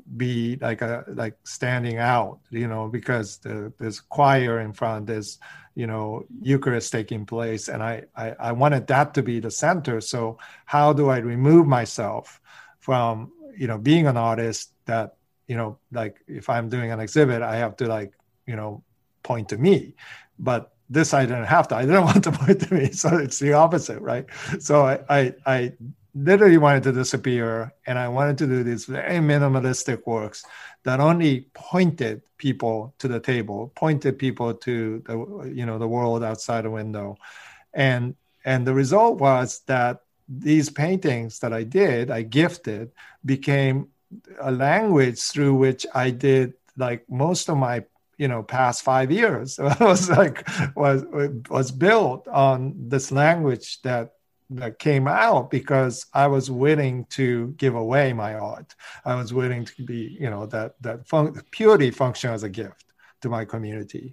be like a like standing out, you know, because the, there's choir in front, there's, you know, Eucharist taking place, and I, I I wanted that to be the center. So how do I remove myself from, you know, being an artist that, you know, like if I'm doing an exhibit, I have to like, you know, point to me, but this I didn't have to. I didn't want to point to me, so it's the opposite, right? So I I, I literally wanted to disappear, and I wanted to do these very minimalistic works that only pointed people to the table, pointed people to the, you know, the world outside the window. And and the result was that these paintings that I did, I gifted, became a language through which I did like most of my, you know, past five years. It was like was was built on this language that that came out because I was willing to give away my art. I was willing to be, you know, that that fun- purely function as a gift to my community.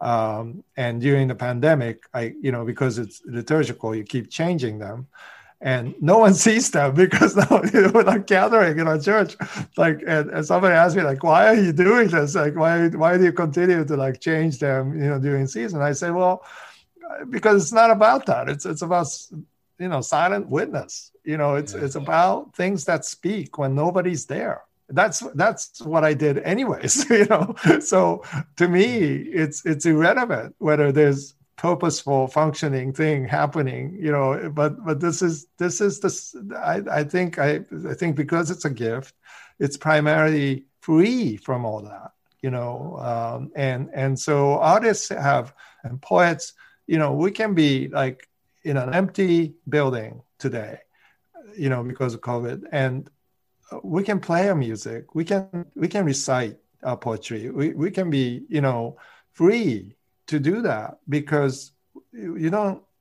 Um, and during the pandemic, I, you know, because it's liturgical, you keep changing them, and no one sees them because no, you know, we're not gathering in our church. Like, and, and somebody asked me, like, why are you doing this? Like, why why do you continue to like change them, you know, during season? I say, well, because it's not about that. It's it's about, you know, silent witness. You know, it's yeah. it's about things that speak when nobody's there. That's that's what I did anyways, you know. So to me, it's it's irrelevant whether there's purposeful functioning thing happening, you know. But but this is this is this. I I think I I think because it's a gift, it's primarily free from all that, you know. Um, and and so artists have, and poets, you know, we can be like in an empty building today, you know, because of COVID, and we can play our music, we can we can recite our poetry, we, we can be, you know, free to do that, because you don't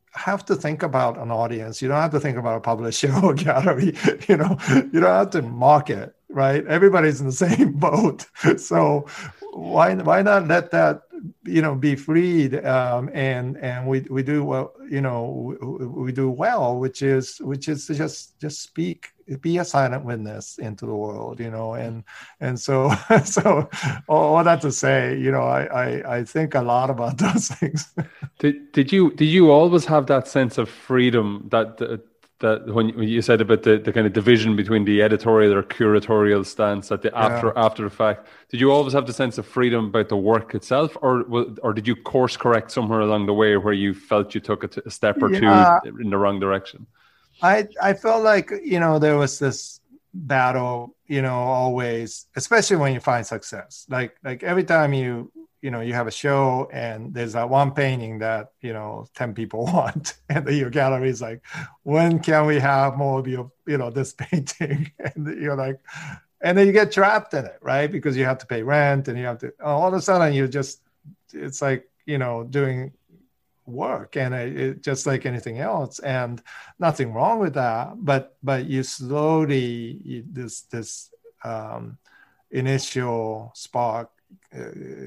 have to think about an audience. You don't have to think about a publisher or gallery. You know, you don't have to market, right? Everybody's in the same boat. So why why not let that, you know, be freed, um, and and we we do well, you know, we, we do well, which is which is to just just speak, be a silent witness into the world, you know, and and so so all, all that to say, you know, I, I I think a lot about those things. Did did you did you always have that sense of freedom that that, that when, when you said about the, the kind of division between the editorial or curatorial stance at the after yeah. after the fact? Did you always have the sense of freedom about the work itself, or or did you course correct somewhere along the way where you felt you took a, a step or yeah. two in the wrong direction? I I felt like, you know, there was this battle, you know, always, especially when you find success. Like like every time you you know you have a show and there's that one painting that, you know, ten people want, and then your gallery is like, when can we have more of your, you know, this painting? And you're like, and then you get trapped in it, right? Because you have to pay rent and you have to, all of a sudden you just, it's like, you know, doing work, and it, it just like anything else, and nothing wrong with that, but but you slowly you, this this um initial spark uh,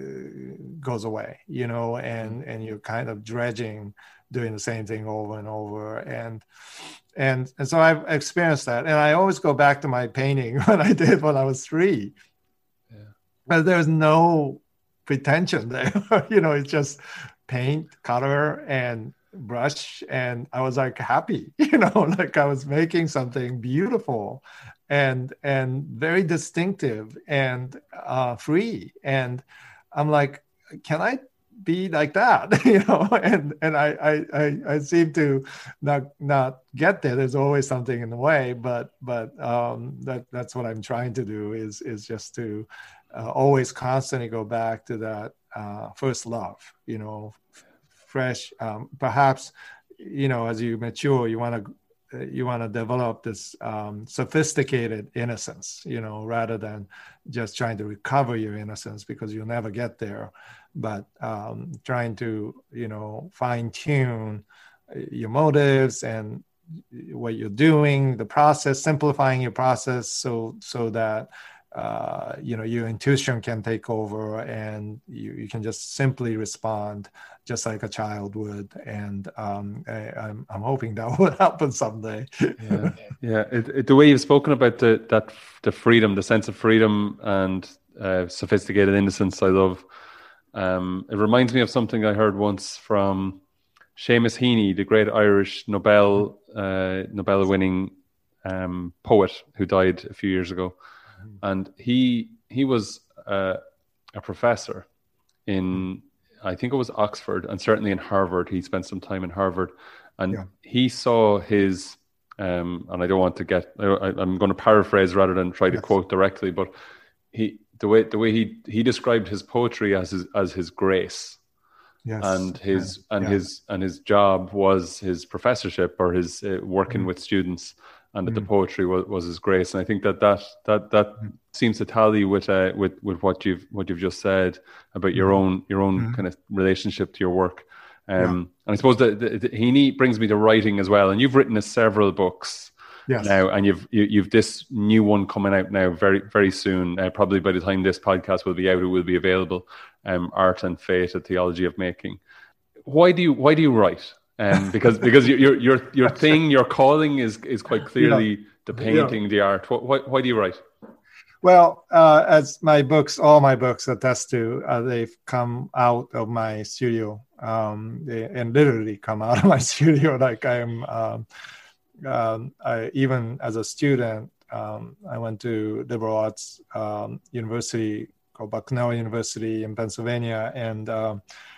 goes away, you know, and and you're kind of dredging, doing the same thing over and over, and and and so I've experienced that, and I always go back to my painting when I did when I was three. Yeah. But there's no pretension there. You know, it's just paint, color, and brush, and I was like happy, you know, like I was making something beautiful and and very distinctive and uh, free, and I'm like, can I be like that? You know, and and I I I, I seem to not not get there. There's always something in the way, but but um, that that's what I'm trying to do is is just to uh, always constantly go back to that uh, first love, you know. Fresh, um, perhaps, you know, as you mature, you want to you want to develop this um, sophisticated innocence, you know, rather than just trying to recover your innocence, because you'll never get there. But um, trying to, you know, fine tune your motives and what you're doing, the process, simplifying your process, so so that uh, you know, your intuition can take over, and you, you can just simply respond just like a child would. And um, I, I'm, I'm hoping that will happen someday. Yeah, yeah. It, it, the way you've spoken about the that the freedom, the sense of freedom and uh, sophisticated innocence, I love. Um, it reminds me of something I heard once from Seamus Heaney, the great Irish Nobel uh, Nobel-winning um, poet who died a few years ago. And he he was uh, a professor in, I think it was Oxford, and certainly in Harvard. He spent some time in Harvard, and yeah. he saw his, um, and I don't want to get, I, I'm going to paraphrase rather than try to yes. quote directly, but he the way the way he he described his poetry as his as his grace, yes. and his yeah. and yeah. his and his job was his professorship or his uh, working mm. with students. And that mm. the poetry was, was his grace, and I think that that that that mm. seems to tally with uh, with with what you've what you've just said about your own your own mm. kind of relationship to your work. Um, yeah. And I suppose that the, the, Heaney brings me to writing as well. And you've written several books yes. now, and you've you, you've this new one coming out now very very soon. Uh, probably by the time this podcast will be out, it will be available. Um, Art and Fate: A Theology of Making. Why do you why do you write? Um, because because your your your thing, your calling is is quite clearly yeah. the painting, yeah. the art. Why why do you write? Well, uh, as my books, all my books attest to, uh, they've come out of my studio, um, they, and literally come out of my studio. Like I'm, um, um, I, even as a student, um, I went to liberal arts um, university called Bucknell University in Pennsylvania, and uh,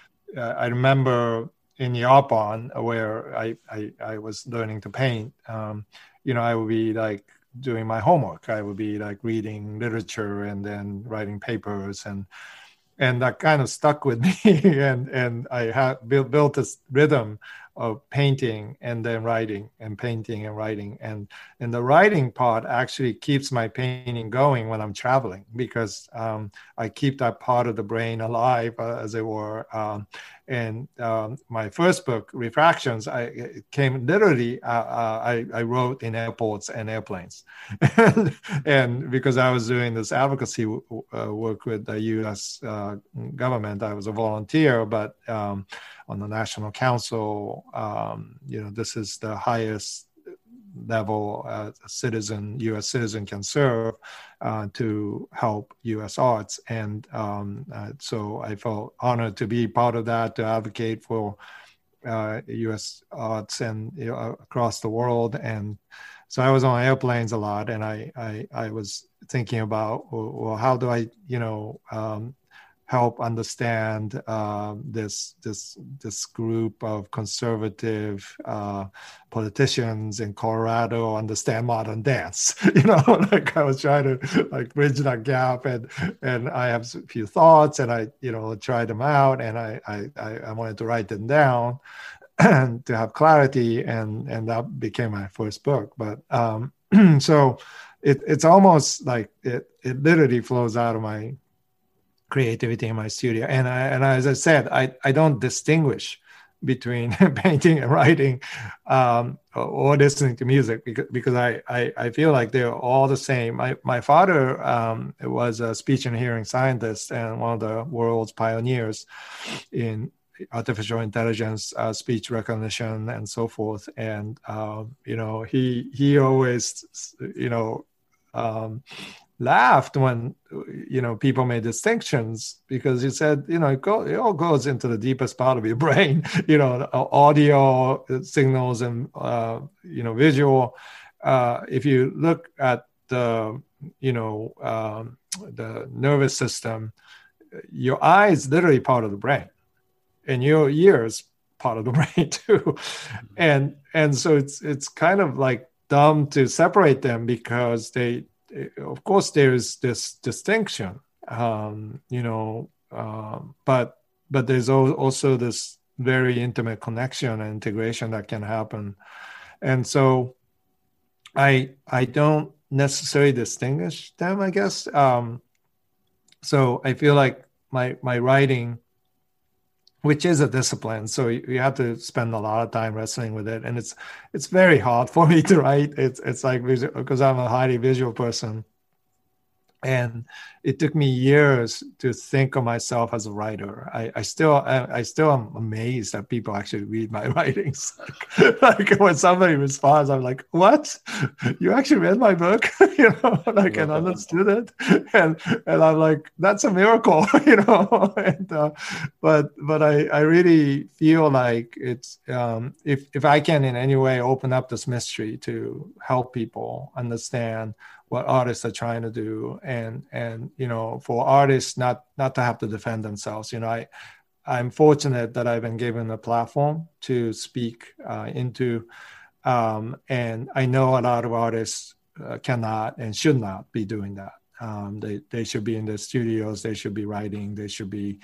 I remember in the Arpon, where I, I, I was learning to paint, um, you know, I would be like doing my homework. I would be like reading literature and then writing papers, and and that kind of stuck with me. and and I had built, built this rhythm of painting and then writing and painting and writing. And, and the writing part actually keeps my painting going when I'm traveling, because um, I keep that part of the brain alive, uh, as it were. Um, And um, my first book, Refractions, I it came literally, uh, uh, I, I wrote in airports and airplanes. and, and because I was doing this advocacy w- uh, work with the U S uh, government, I was a volunteer, but um, on the National Council, um, you know, this is the highest level uh, a citizen, U S citizen can serve uh, to help U S arts. And um, uh, so I felt honored to be part of that, to advocate for uh, U S arts and you know, across the world. And so I was on airplanes a lot, and I I, I was thinking about, well, well, how do I, you know, um, help understand uh, this this this group of conservative uh, politicians in Colorado understand modern dance. You know, like I was trying to like bridge that gap, and and I have a few thoughts, and I you know tried them out, and I I I wanted to write them down and to have clarity, and and that became my first book. But um, so it it's almost like it it literally flows out of my creativity in my studio. And I, and as I said, I, I don't distinguish between painting and writing um, or, or listening to music, because, because I, I, I feel like they're all the same. My, my father um, was a speech and hearing scientist and one of the world's pioneers in artificial intelligence, uh, speech recognition, and so forth. And, um, you know, he, he always, you know, um, laughed when you know people made distinctions, because he said, you know, it, go, it all goes into the deepest part of your brain, you know, audio signals and uh, you know visual. Uh, if you look at the you know um, the nervous system, your eye is literally part of the brain, and your ears part of the brain too, and and so it's it's kind of like dumb to separate them, because they. Of course, there's this distinction, um, you know, uh, but but there's also this very intimate connection and integration that can happen, and so I I don't necessarily distinguish them, I guess. Um, so I feel like my my writing, which is a discipline, so you, you have to spend a lot of time wrestling with it, and it's it's very hard for me to write. It's it's like, because I'm a highly visual person, and it took me years to think of myself as a writer. I, I still I, I still am amazed that people actually read my writings. Like, like when somebody responds, I'm like, "What? You actually read my book?" You know, like, and understood it, and and I'm like, "That's a miracle," you know. And uh, but but I I really feel like it's um, if if I can in any way open up this mystery to help people understand what artists are trying to do, and and you know, for artists not not to have to defend themselves. You know, I I'm fortunate that I've been given a platform to speak uh, into, um, and I know a lot of artists uh, cannot and should not be doing that. Um, they they should be in their studios. They should be writing. They should be,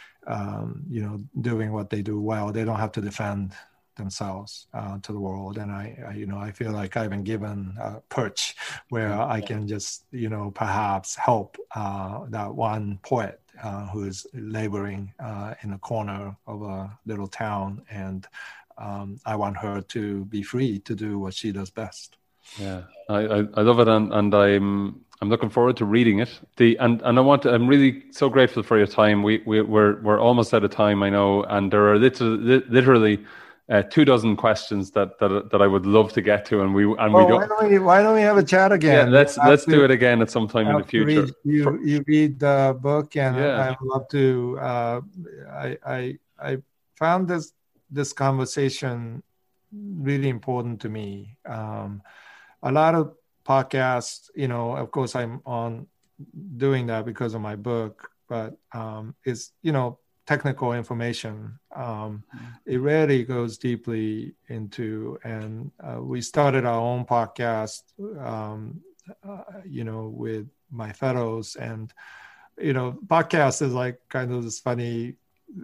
um, you know, doing what they do well. They don't have to defend themselves uh, to the world. And I, I, you know, I feel like I've been given a perch where I can just, you know, perhaps help uh, that one poet uh, who is laboring uh, in a corner of a little town. And um, I want her to be free to do what she does best. Yeah, I, I, I love it. And, and I'm, I'm looking forward to reading it. The and, and I want to, I'm really so grateful for your time. We, we we're we're almost out of time, I know, and there are literally, literally Uh, two dozen questions that, that that I would love to get to, and we and well, we don't. Why don't we, why don't we have a chat again? Yeah, let's let's to, do it again at some time in the future. Read, you For, you read the book, and yeah. I would love to. Uh, I I I found this this conversation really important to me. Um, a lot of podcasts, you know, of course, I'm on doing that because of my book, but um, it's you know. technical information. Um, it rarely goes deeply into, and uh, we started our own podcast, um, uh, you know, with my fellows, and, you know, podcast is like kind of this funny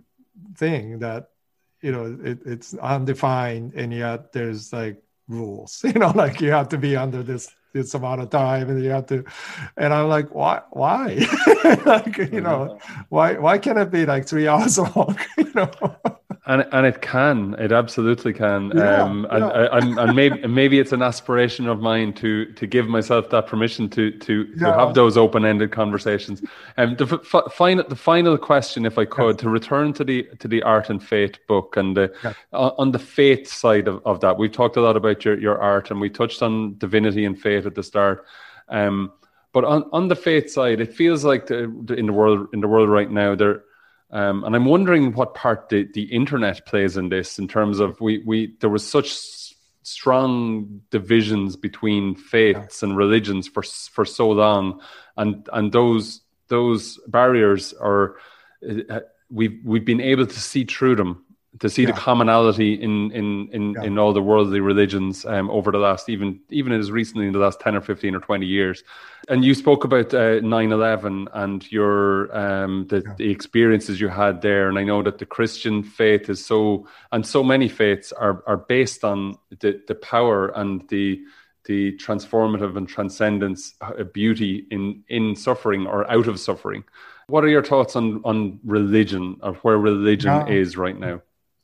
thing that, you know, it, it's undefined, and yet there's like rules, you know, like you have to be under this this amount of time, and you have to, and I'm like, why, why, like, you know, why, why can't it be like three hours long, you know? And and it can, it absolutely can, yeah, um, yeah. and and and maybe maybe it's an aspiration of mine to to give myself that permission to to, yeah. to have those open-ended conversations. And um, the f- final the final question, if I could, yes. to return to the to the art and faith book, and the, yes. uh, on the faith side of, of that, we've talked a lot about your your art, and we touched on divinity and faith at the start. Um, but on, on the faith side, it feels like the, the, in the world in the world right now there. Um, and I'm wondering what part the, the internet plays in this, in terms of we, we there was such s- strong divisions between faiths and religions for for so long, and and those those barriers are uh, we've we've been able to see through them, to see yeah. the commonality in in in, yeah. in all the worldly religions um, over the last even even as recently in the last ten or fifteen or twenty years. And you spoke about uh, nine eleven and your um, the, yeah. the experiences you had there, and I know that the Christian faith is so, and so many faiths are are based on the, the power and the the transformative and transcendence uh, beauty in in suffering or out of suffering. What are your thoughts on on religion, or where religion yeah. is right now?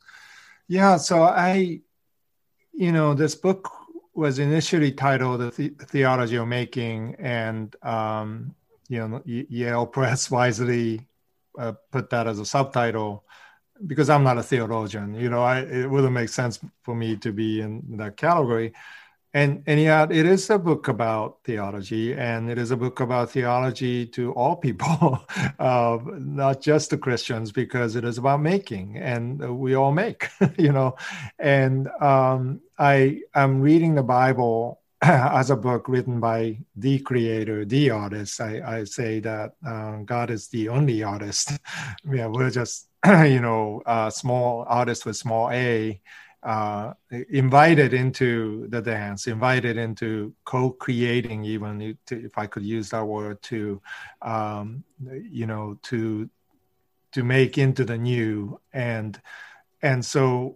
Yeah, so I, you know, this book was initially titled The, the Theology of Making, and, um, you know, Yale Press wisely uh, put that as a subtitle, because I'm not a theologian. You know, I, it wouldn't make sense for me to be in that category. And, and yet it is a book about theology, and it is a book about theology to all people, uh, not just the Christians, because it is about making, and we all make, you know. And um, I am reading the Bible as a book written by the creator, the artist. I, I say that uh, God is the only artist. Yeah, we're just, you know, a small artist with small a. Uh, invited into the dance, invited into co-creating, even if I could use that word, to, um, you know, to to make into the new. And and so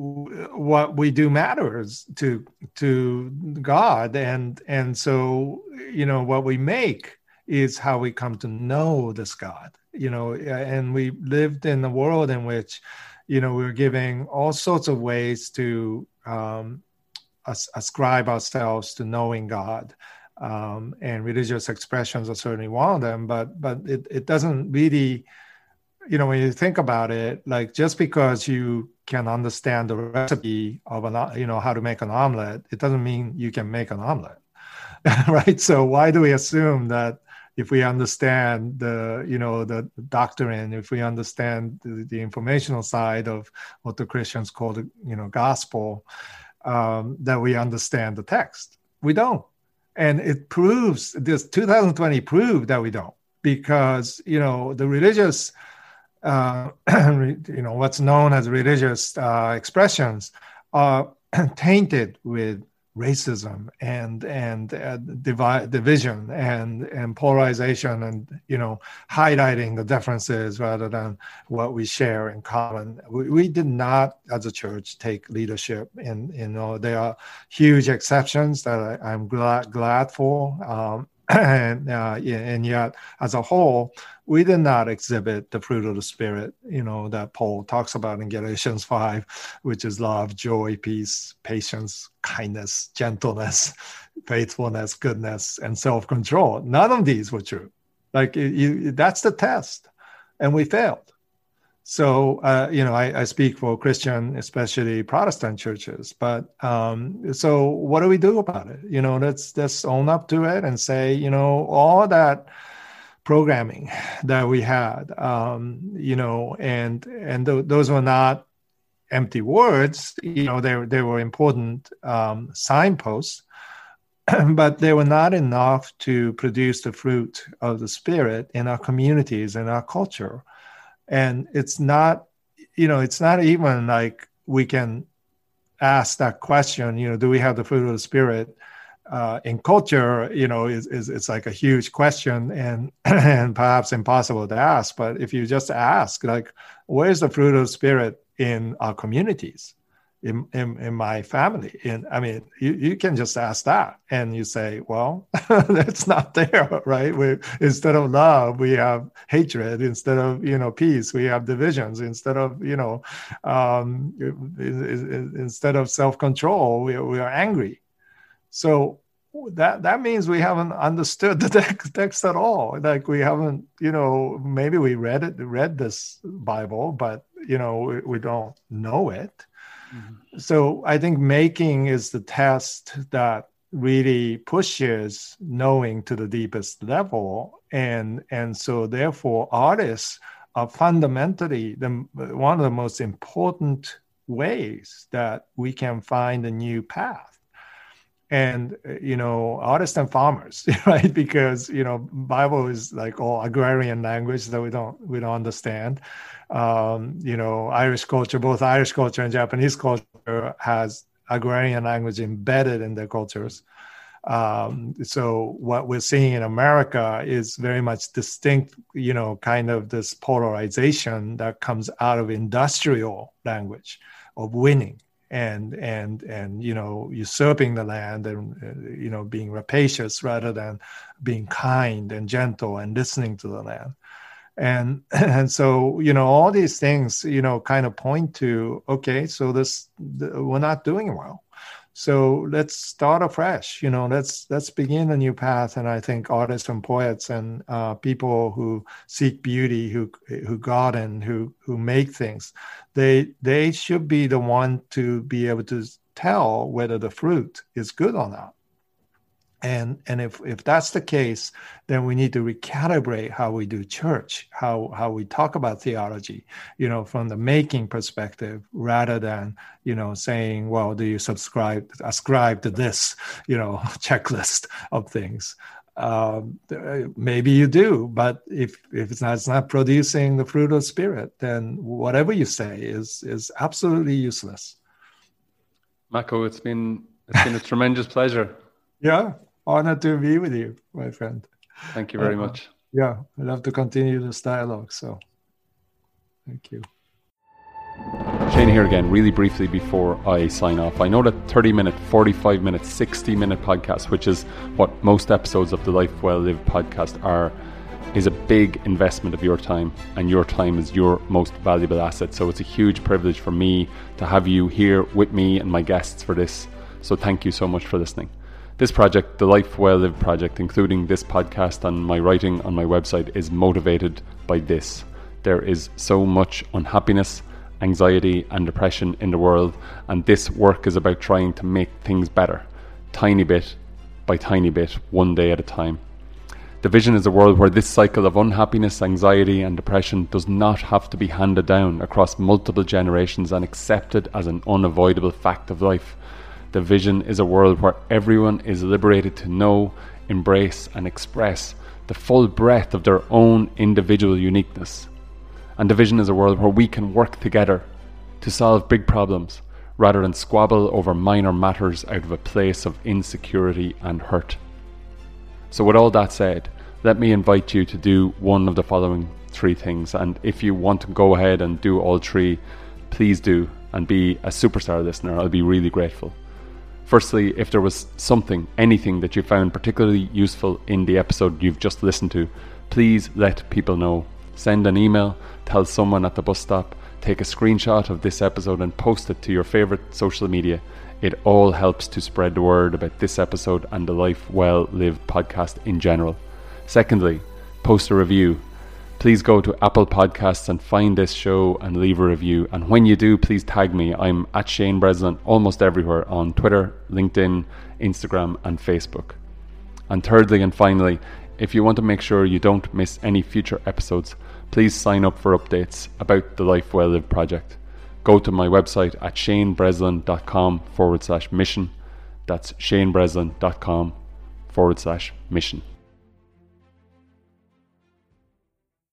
what we do matters to to God. And, and so, you know, what we make is how we come to know this God, you know. And we lived in a world in which, you know, we're giving all sorts of ways to um, as- ascribe ourselves to knowing God. Um, and religious expressions are certainly one of them, but but it, it doesn't really, you know, when you think about it, like, just because you can understand the recipe of an, you know, how to make an omelet, it doesn't mean you can make an omelet, right? So why do we assume that if we understand the, you know, the doctrine, if we understand the, the informational side of what the Christians call the, you know, gospel, um, that we understand the text? We don't. And it proves, this two thousand twenty proved that we don't, because, you know, the religious, uh, you know, what's known as religious uh, expressions are tainted with racism and and uh, divi- division and and polarization, and, you know, highlighting the differences rather than what we share in common. We, we did not, as a church, take leadership in, you know, there are huge exceptions that I, I'm glad glad for, um, and uh, and yet as a whole, we did not exhibit the fruit of the Spirit, you know, that Paul talks about in Galatians five, which is love, joy, peace, patience, kindness, gentleness, faithfulness, goodness, and self-control. None of these were true. Like, you, that's the test, and we failed. So, uh, you know, I, I speak for Christian, especially Protestant churches. But um, so what do we do about it? You know, let's, let's own up to it and say, you know, all that programming that we had, um, you know, and and th- those were not empty words. You know, they, they were important um, signposts, but they were not enough to produce the fruit of the Spirit in our communities, in our culture. And it's not, you know, it's not even like we can ask that question, you know, do we have the fruit of the Spirit uh, in culture? You know, is, is it's like a huge question, and and perhaps impossible to ask. But if you just ask, like, where's the fruit of the Spirit in our communities? in, in, in my family? And I mean, you, you can just ask that and you say, well, that's not there, right? We, instead of love, we have hatred. Instead of, you know, peace, we have divisions. Instead of, you know, um, instead of self-control, we, we are angry. So that that means we haven't understood the text, text at all. Like we haven't, you know, maybe we read it, read this Bible, but, you know, we, we don't know it. Mm-hmm. So I think making is the test that really pushes knowing to the deepest level. And, and so therefore artists are fundamentally the, one of the most important ways that we can find a new path. And, you know, artists and farmers, right? Because, you know, Bible is like all agrarian language that we don't, we don't understand. Um, you know, Irish culture, both Irish culture and Japanese culture has agrarian language embedded in their cultures. Um, so what we're seeing in America is very much distinct, you know, kind of this polarization that comes out of industrial language of winning. And, and, and, you know, usurping the land and, uh, you know, being rapacious rather than being kind and gentle and listening to the land. And, and so, you know, all these things, you know, kind of point to, okay, so this, the, we're not doing well. So let's start afresh, you know, let's, let's begin a new path. And I think artists and poets and uh, people who seek beauty, who, who garden, who, who make things, they, they should be the one to be able to tell whether the fruit is good or not. And, and if, if that's the case, then we need to recalibrate how we do church, how, how we talk about theology, you know, from the making perspective, rather than, you know, saying, well, do you subscribe, ascribe to this, you know, checklist of things? Um, maybe you do, but if, if it's not, it's not producing the fruit of the Spirit, then whatever you say is, is absolutely useless. Mako, it's been, it's been a tremendous pleasure. Yeah. Honored to be with you, my friend. Thank you very uh, much. Yeah, I'd love to continue this dialogue. So thank you. Shane here again, really briefly before I sign off. I know that thirty minute, forty-five minute, sixty minute podcast, which is what most episodes of the Life Well Lived podcast are, is a big investment of your time, and your time is your most valuable asset. So it's a huge privilege for me to have you here with me and my guests for this. So thank you so much for listening. This project, the Life Well Lived project, including this podcast and my writing on my website, is motivated by this. There is so much unhappiness, anxiety and depression in the world, and this work is about trying to make things better, tiny bit by tiny bit, one day at a time. The vision is a world where this cycle of unhappiness, anxiety and depression does not have to be handed down across multiple generations and accepted as an unavoidable fact of life. The vision is a world where everyone is liberated to know, embrace and express the full breadth of their own individual uniqueness. And the vision is a world where we can work together to solve big problems rather than squabble over minor matters out of a place of insecurity and hurt. So with all that said, let me invite you to do one of the following three things. And if you want to go ahead and do all three, please do, and be a superstar listener. I'll be really grateful. Firstly, if there was something, anything that you found particularly useful in the episode you've just listened to, please let people know. Send an email, tell someone at the bus stop, take a screenshot of this episode and post it to your favorite social media. It all helps to spread the word about this episode and the Life Well Lived podcast in general. Secondly, post a review. Please go to Apple Podcasts and find this show and leave a review. And when you do, please tag me. I'm at Shane Breslin almost everywhere on Twitter, LinkedIn, Instagram and Facebook. And thirdly and finally, if you want to make sure you don't miss any future episodes, please sign up for updates about the Life Well Lived project. Go to my website at shanebreslin.com forward slash mission. That's shanebreslin.com forward slash mission.